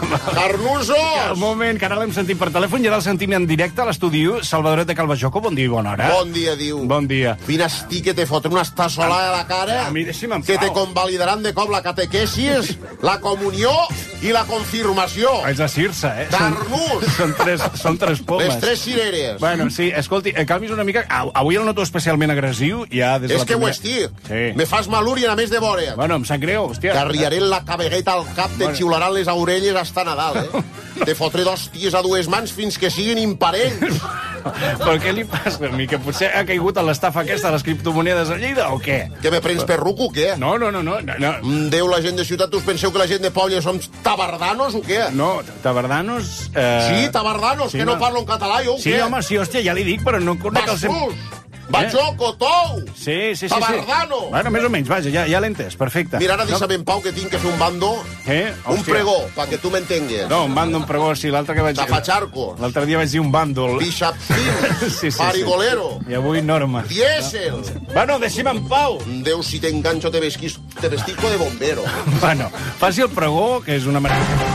Carnusos! Un moment, que ara l'hem sentit per telèfon i ara el sentim en directe a l'estudi. Salvadoret de Calvajoco, bon dia. Bona hora. Bon dia, diu. Bon dia. Vine esti que te fotré una estasolada a la cara. A mi deixi'm en que pau. te convalidaran de cop la catequesis, la comunió i la confirmació. És a Circe, eh? Carnús! Són tres pomes. Les 3 cireres. Bueno, sí, escolti, calmis una mica. Avui el noto especialment agressiu. Ja des de és la que primera... ho estic. Sí. Me fas malúria a més de vore. Bueno, em sap greu, hòstia. T'arriaré la cabegueta al cap, te xiularan les orelles hasta Nadal, eh? Te fotré 2 ties a 2 mans fins que siguin imparents. Però què li passa a mi? Que potser ha caigut a l'estafa aquesta de les criptomonedes a Lleida o què? Que me prens per ruc o què? No. Déu, la gent de ciutat, us penseu que la gent de poble som tabardanos o què? No, tabardanos... Sí, tabardanos, sí, que no parlo en català, jo o què? Sí, home, sí, hòstia, ja li dic, però no conec el seu... Bajoco, tou! Sí. Tabardano! Bueno, més o menys, vaja, ja l'he entès, perfecte. Mira, ara deixa'm en pau que tinc que fer un bando, un pregó, perquè tu m'entengues. No, un bando, un pregó, sí, l'altre que vaig... Zapacharco. L'altre dia vaig dir un bàndol. Bixapín, sí. Parigolero. I avui Norma. Diésel. Bueno, deixa'm en pau. Déu, si t'enganxo te vestisco de bombero. Bueno, faci el pregó, que és una manera...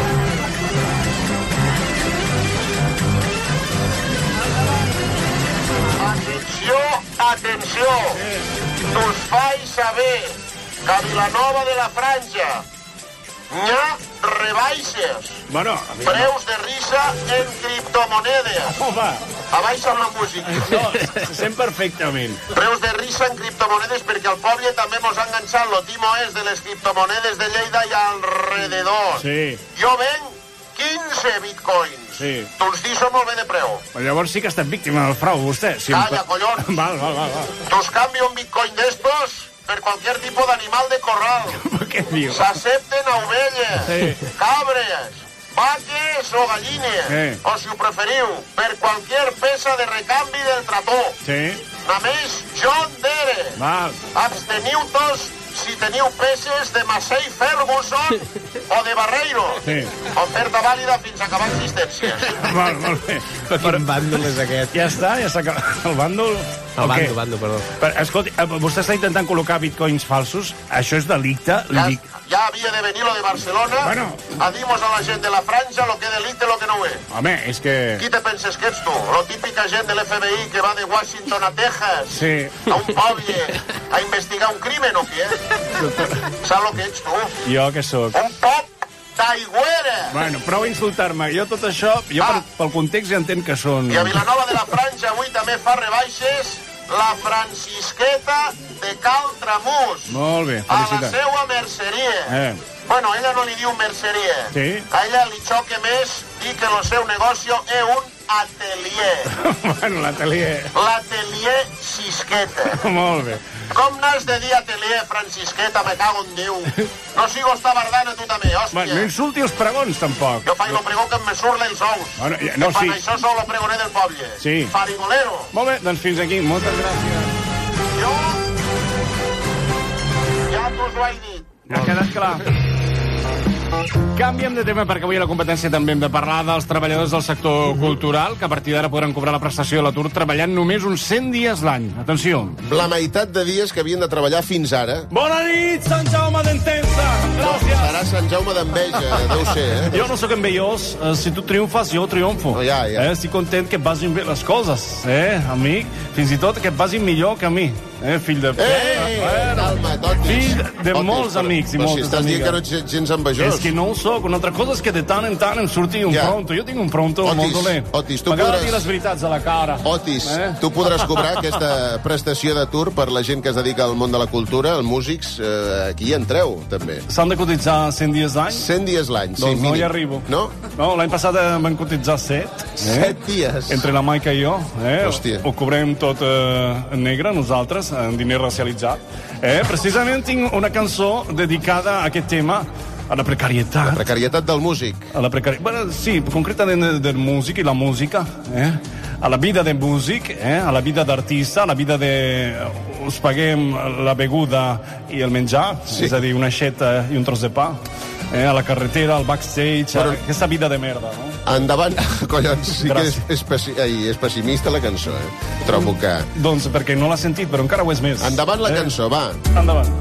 Atenció! Us faig saber que a Vilanova de la Franja hi ha rebaixes. Bueno, preus de risa en criptomonedes. Home! Abaixa la música. No, se sent perfectament. Preus de risa en criptomonedes perquè al poble també mos ha enganxat lo timo és de les criptomonedes de Lleida i alrededor. Sí. Jo venc 15 bitcoins. Sí. T'us deixo molt bé de preu. Però llavors sí que ha estat víctima del frau, vostè. Calla, collons. Val. T'us canvio un bitcoin d'estos per cualquier tipus d'animal de corral. Què diu? S'accepten ovelles, cabres, vaques o gallines. O, si ho preferiu, per qualquier peça de recanvi del trator. Sí. Només John Deere. Val. Absteniu-tos si teniu peces de Massey Ferguson o de Barreiro. Sí. Oferta vàlida fins a acabar existències. Molt bé. Quin bàndol és aquest? Ja està, ja s'ha acabat. El bàndol... Bàndol, perdó. Escolti, vostè està intentant col·locar bitcoins falsos. Això és delicte? Ja havia de venir lo de Barcelona a dir-nos a la gent de la Franja lo que és delicte i lo que no ho és. Home, és que... Qui te penses que ets tu? Lo típica gent de l'FBI que va de Washington a Texas a un poble a investigar un crimen o què? Saps lo que ets tu? Jo què sóc? Un pop d'aigüera! Bueno, prou insultar-me. Jo tot això, pel context ja entenc que són... I a Vilanova de la Franja avui també fa rebaixes la Francisqueta de Cal Tramús. Molt bé, felicitats. A la seua merceria. Bueno, ella no li diu merceria. Sí. A ella li xoca més dir que el seu negoci és un atelier. Bueno, l'atelier. L'atelier Cisqueta. Molt bé. Com n'has de dir atelier, Francisqueta, me cago en Déu? No sigues tabardana tu també, hòstia. Bueno, no insulti els pregons, tampoc. Jo faig lo pregó que em me surla els ous. Bueno, no, sí. Això sou lo pregoner del poble. Sí. Farigolero. Molt bé, doncs fins aquí. Moltes gràcies. Jo... Ja t'us ho he dit. Ha quedat clar. Canviem de tema perquè avui a la competència també hem de parlar dels treballadors del sector cultural que a partir d'ara podran cobrar la prestació de l'atur treballant només uns 100 dies l'any. Atenció. La meitat de dies que havien de treballar fins ara. Bona nit, Sant Jaume d'Entença. Gràcies. Serà Sant Jaume d'Enveja, deu ser, eh? Jo no sóc envejós. Si tu triomfes, jo triomfo. Ja. Estic content que et vagin bé les coses, amic? Fins i tot que et vagin millor que a mi. Fill de... Calma't, Otis. Fill de molts amics i moltes amigues. Però si estàs dient que no ets gens envejós. És que no ho soc. Una altra cosa és que de tant en tant em surti un pronto. Jo tinc un pronto molt dolent. Otis, tu m'agrada dir les veritats a la cara. Otis, tu podràs cobrar aquesta prestació d'atur per la gent que es dedica al món de la cultura, els músics. Aquí hi entreu, també. S'han de cotitzar 100 dies l'any? 100 dies l'any, sí, doncs mínim. No hi arribo. No? No, l'any passat van cotitzar 7. 7 dies? Entre la Maica i jo. Hòstia. Ho cobrem tot en negre, nosaltres, en diner racialitzat. Precisament tinc una cançó dedicada a aquest tema, a la precarietat. La precarietat del músic. A la precarietat, sí, concretament del músic i la música, a la vida del músic, a la vida d'artista, a la vida de... Us paguem la beguda i el menjar, és a dir, una aixeta i un tros de pa, a la carretera, al backstage, aquesta vida de merda, no? Endavant, collons, sí que és pessimista la cançó, Trobo que... Doncs perquè no l'ha sentit, però encara ho és més. Endavant la cançó, va. Endavant.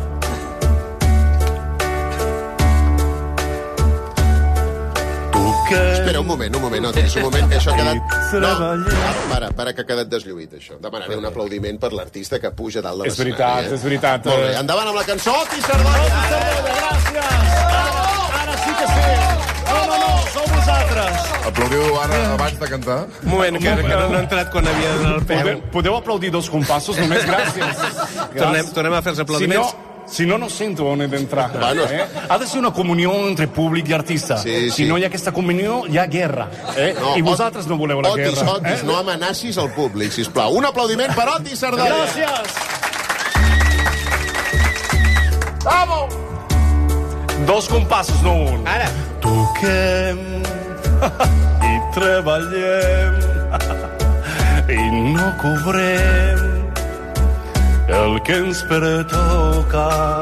Espera, un moment, Otis, un moment, que això ha quedat... No, para, que ha quedat deslluït, això. Demanaré un aplaudiment per l'artista que puja dalt de l'escenari. És veritat. Molt bé, endavant amb la cançó, Otis Sardanya! Gràcies! Ara sí que sí! No, sou vosaltres! Aplaudiu ara abans de cantar? Un moment, que no he entrat quan havia de donar el peu. Podeu aplaudir 2 compassos només? Gràcies. Tornem a fer els aplaudiments. Si no sento on he d'entrar. Ha de ser una comunió entre públic i artista. Si no hi ha aquesta comunió, hi ha guerra. I vosaltres no voleu la guerra. Otis, no amenacis el públic, sisplau. Un aplaudiment per Otis Sardanya. Gràcies. Vamos! 2 compassos, no un. Ara. Toquem i treballem i no cobrem el que ens pertoca.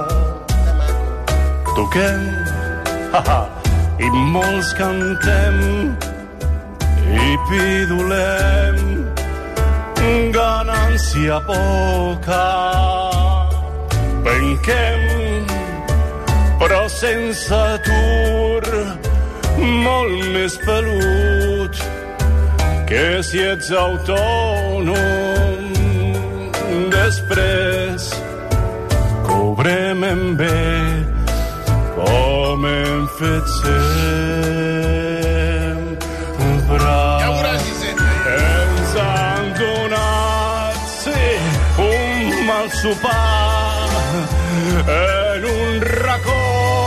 Toquem i molts cantem i pidolem ganància poca. Penquem però sense atur molt més pelut que si ets autònom. Després cobrem en bé com hem fet sempre. Ja veuràs, Hisenda. Ens han donat, un mal sopar en un racó,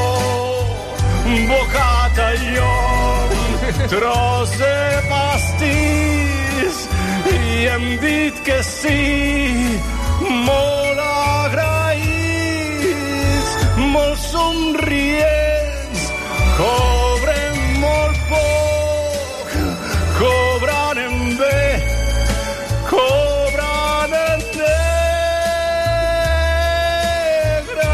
bocata i llom, tros de pastís, i hem dit que sí, molt agraïts, molt somrients, cobrem molt poc, cobrarem bé, cobrant en negre.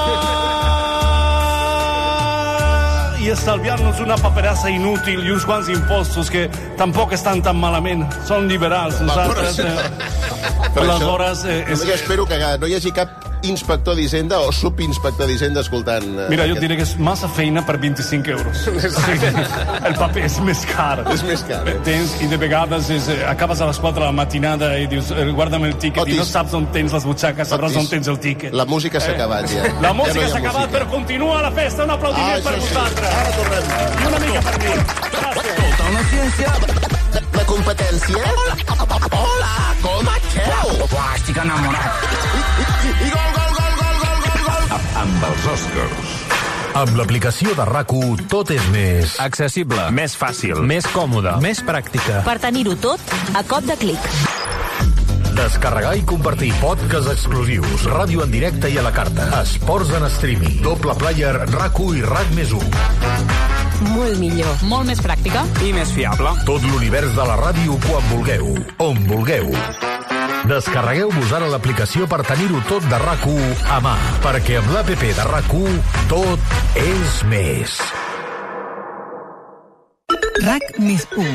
I estalviar-nos una paperassa inútil i uns quants impostos que tampoc estan tan malament. Són liberals, nosaltres. Aleshores... Jo espero que no hi hagi cap inspector d'Hisenda o subinspector d'Hisenda escoltant... Mira, jo diré que és massa feina per 25 euros. El paper és més car. És més car. I de vegades acabes a les 4 de la matinada i dius, guarda'm el tíquet, i no saps on tens les butxaques, sabràs on tens el tíquet. La música s'ha acabat, ja. La música s'ha acabat, però continua la festa. Un aplaudiment per vosaltres. Ara tornem. I una mica per mi. Gràcies. Tota una ciència de competència. Hola, com esteu? Estic enamorat. I gol, gol, gol, gol, gol, gol, gol. Amb els Oscars. Amb l'aplicació de RAC1 tot és més... accessible, més fàcil, més còmode, més pràctica. Per tenir-ho tot a cop de clic. Descarregar i compartir podcasts exclusius, ràdio en directe i a la carta, esports en streaming, doble player, RAC1 i RAC+1. Molt millor. Molt més pràctica. I més fiable. Tot l'univers de la ràdio quan vulgueu, on vulgueu. Descarregueu-vos ara l'aplicació per tenir-ho tot de RAC1 a mà, perquè amb l'APP de RAC1 tot és més. RAC+1.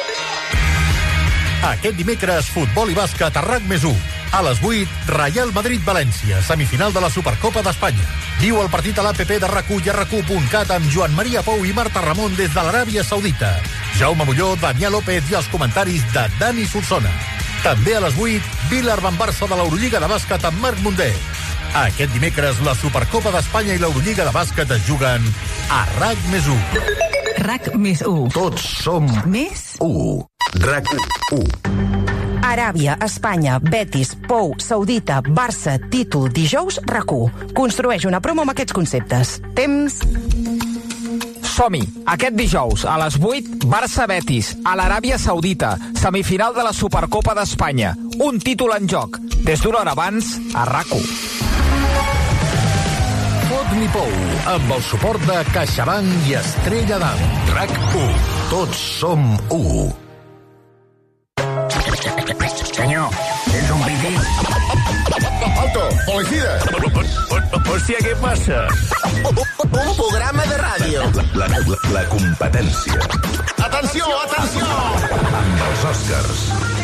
Aquest dimecres, futbol i bàsquet a RAC+1. A les 8, Real Madrid-València, semifinal de la Supercopa d'Espanya. Viu el partit a l'APP de RAC1 i a RAC1.cat amb Joan Maria Pou i Marta Ramon des de l'Aràbia Saudita. Jaume Molló, Damià López i els comentaris de Dani Solsona. També a les 8, Villarban-Barça de l'Eurolliga de bàsquet amb Marc Mundet. Aquest dimecres, la Supercopa d'Espanya i l'Eurolliga de bàsquet es juguen a RAC+1. RAC+1. Tots som més 1. RAC1. Aràbia, Espanya, Betis, Pou, Saudita, Barça, títol, dijous, RAC1. Construeix una promo amb aquests conceptes. Temps... Som-hi! Aquest dijous, a les 8, Barça-Betis, a l'Aràbia Saudita, semifinal de la Supercopa d'Espanya. Un títol en joc. Des d'una hora abans, a RAC1. Fot-li Pou, amb el suport de CaixaBank i Estrella d'Am. RAC1. Tots som 1. Senyor, tens un piquit? Alto, policía. Hòstia, què passa? Un programa de ràdio. La competència. Atenció, atenció! Amb els Oscars.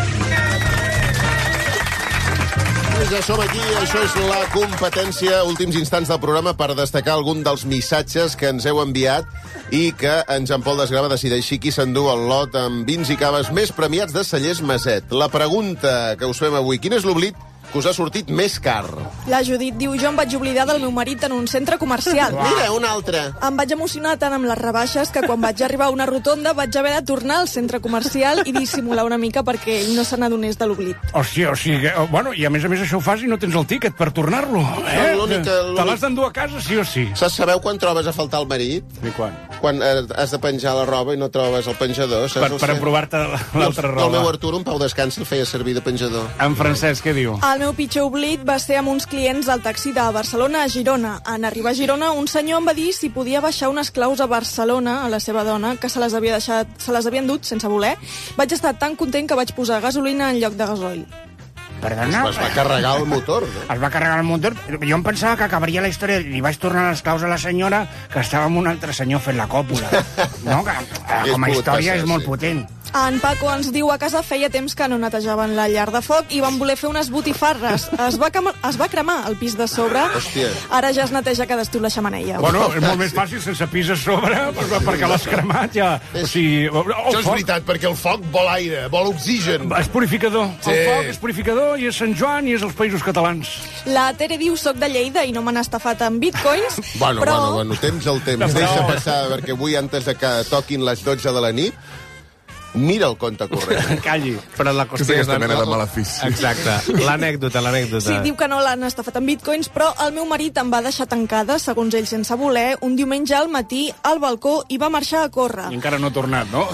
Ja som aquí, això és la competència, últims instants del programa per destacar algun dels missatges que ens heu enviat i que en Jean-Paul Desgrava decideixi qui s'endú el lot amb vins i caves més premiats de Cellers Maset. La pregunta que us fem avui, quin és l'oblit que us ha sortit més car? La Judit diu, jo em vaig oblidar del meu marit en un centre comercial. Mira, un altre. Em vaig emocionar tant amb les rebaixes que quan vaig arribar a una rotonda vaig haver de tornar al centre comercial i dissimular una mica perquè ell no se n'adonés de l'oblit. Hòstia, o sigui, bueno, i a més això ho fas i no tens el tíquet per tornar-lo. Te l'has d'endur a casa, sí o sí. Sabeu quan trobes a faltar el marit? I quan? Quan has de penjar la roba i no trobes el penjador. Per emprovar-te l'altra roba. El meu Artur, un Pau Descans, el feia servir de penjador. En Francesc, què diu? El meu pitjor oblit va ser amb uns clients al taxi de Barcelona a Girona. En arribar a Girona, un senyor em va dir si podia baixar unes claus a Barcelona a la seva dona, que se les havia endut sense voler. Vaig estar tan content que vaig posar gasolina en lloc de gasoil. Perdona? Es va carregar el motor, no? Es va carregar el motor. Jo em pensava que acabaria la història. Li vaig tornar les claus a la senyora que estava amb un altre senyor fent la còpula. No? Que com a història és molt potent. En Paco ens diu, a casa feia temps que no netejaven la llar de foc i van voler fer unes botifarres. Es va cremar el pis de sobre. Hòstia. Ara ja es neteja cada estiu la xemeneia. Bueno, és molt més fàcil sense pis a sobre, perquè l'has cremat ja. O sigui, això és veritat, perquè el foc vol aire, vol oxigen. És purificador. Sí. El foc és purificador i és Sant Joan i és els Països Catalans. La Tere diu, soc de Lleida i no m'han estafat amb bitcoins, Bueno, temps el temps. Deixa passar, perquè avui, antes de que toquin les 12 de la nit, mira el compte corrent. Calli. Però la qüestió és aquesta mena de malefici. Exacte. L'anècdota. Sí, diu que no l'han estafat amb bitcoins, però el meu marit em va deixar tancada, segons ell sense voler, un diumenge al matí al balcó i va marxar a córrer. I encara no ha tornat, no?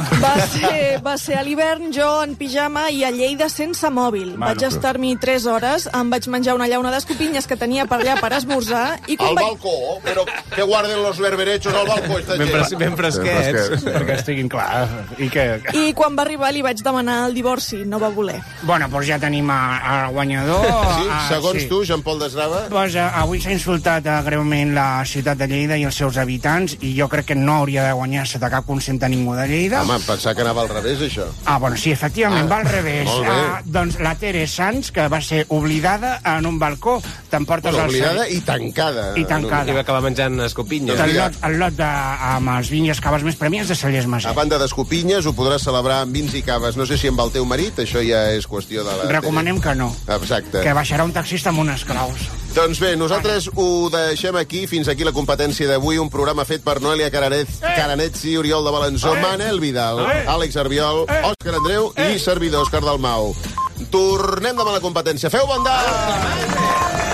Va ser a l'hivern, jo en pijama i a Lleida sense mòbil. Vaig estar-m'hi 3 hores, em vaig menjar una llauna d'escopinyes que tenia per allà per esmorzar i al balcó? Però que guarden los berberechos al balcó? Ben fresquets. Perquè estiguin clar. I quan va arribar li vaig demanar el divorci, no va voler. Bueno, doncs ja tenim el guanyador. Sí, segons tu, Jean-Paul Desgrava? Doncs avui s'ha insultat greument la ciutat de Lleida i els seus habitants i jo crec que no hauria de guanyar sota cap consent a ningú de Lleida. Home, em pensava que anava al revés, això. Bueno, sí, efectivament, va al revés. Doncs la Tere Sanz, que va ser oblidada en un balcó, t'emportes oblidada i tancada. I va acabar menjant escopinyes. El lot amb els vins i els caves més premiats de Cellers Maset. A banda d'escopinyes, ho podràs celebrar amb vins i caves. No sé si amb el teu marit, això ja és qüestió de la... Recomanem que no. Exacte. Que baixarà un taxista amb unes claus. Doncs bé, nosaltres ho deixem aquí. Fins aquí la competència d'avui. Un programa fet per Noelia Caranetzi, Oriol de Balanzó, Manel Vidal, Àlex Arbiol, Òscar Andreu i servidor Òscar Dalmau. Tornem demà a la competència. Feu bon dia!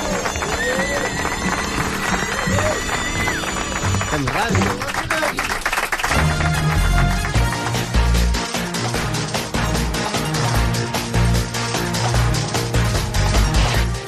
En ràdio.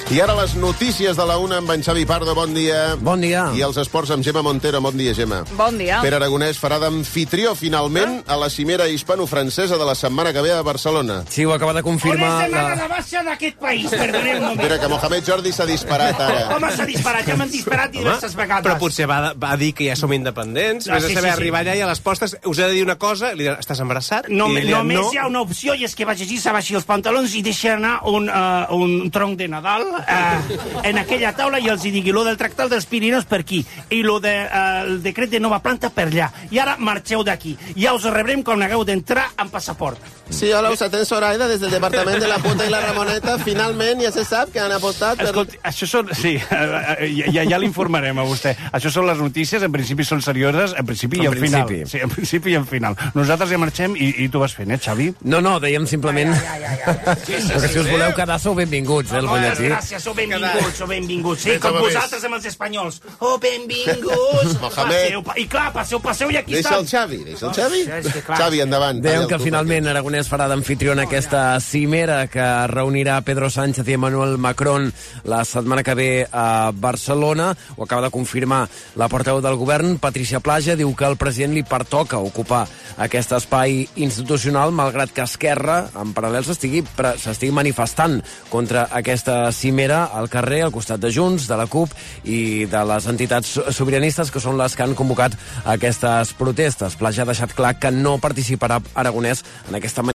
I ara les notícies de la una amb en Xavi Pardo, bon dia. Bon dia. I els esports amb Gemma Montero, bon dia, Gemma. Bon dia. Pere Aragonès farà d'amfitrió, finalment, a la cimera hispano-francesa de la setmana que ve a Barcelona. Sí, ho acaba de confirmar... On és la baixa d'aquest país? Perdoneu un moment. Espera, que Mohamed Jordi s'ha disparat ara. Home, s'ha disparat, ja m'han disparat diverses vegades. Però potser va dir que ja som independents, vés a saber arribar allà i a les postes us he de dir una cosa, li diran, estàs embarassat? Només hi ha una opció, i és que vagi així, s'abaixi els pantalons i deixi anar un tronc de Nadal en aquella taula i els hi digui lo del tractat dels Pirineus per aquí i lo del decret de nova planta per allà. I ara marxeu d'aquí. Ja us rebrem quan hagueu d'entrar amb passaport. Sí, hola, us atén Zoraida des del departament de la Puta i la Ramoneta. Finalment ja se sap que han apostat per... Escolti, això són... Sí, ja l'informarem a vostè. Això són les notícies, en principi són serioses, en principi i en final. Sí, en principi i en final. Nosaltres ja marxem i tu vas fent, Xavi? No, dèiem simplement... Perquè si us voleu quedar, sou benvinguts, el bolletí. Gràcies, sou benvinguts. Sí, com vosaltres amb els espanyols. Oh, benvinguts. I clar, passeu i aquí està. està. Deixa el Xavi. Xavi, endavant. Dèiem que finalment Aragonès farà d'amfitrió en aquesta cimera que reunirà Pedro Sánchez i Emmanuel Macron la setmana que ve a Barcelona. Ho acaba de confirmar la portaveu del govern, Patricia Plaja, diu que al president li pertoca ocupar aquest espai institucional, malgrat que Esquerra, en paral·lel, s'estigui manifestant contra aquesta cimera al carrer, al costat de Junts, de la CUP i de les entitats sobiranistes, que són les que han convocat aquestes protestes. Plaja ha deixat clar que no participarà Aragonès en aquesta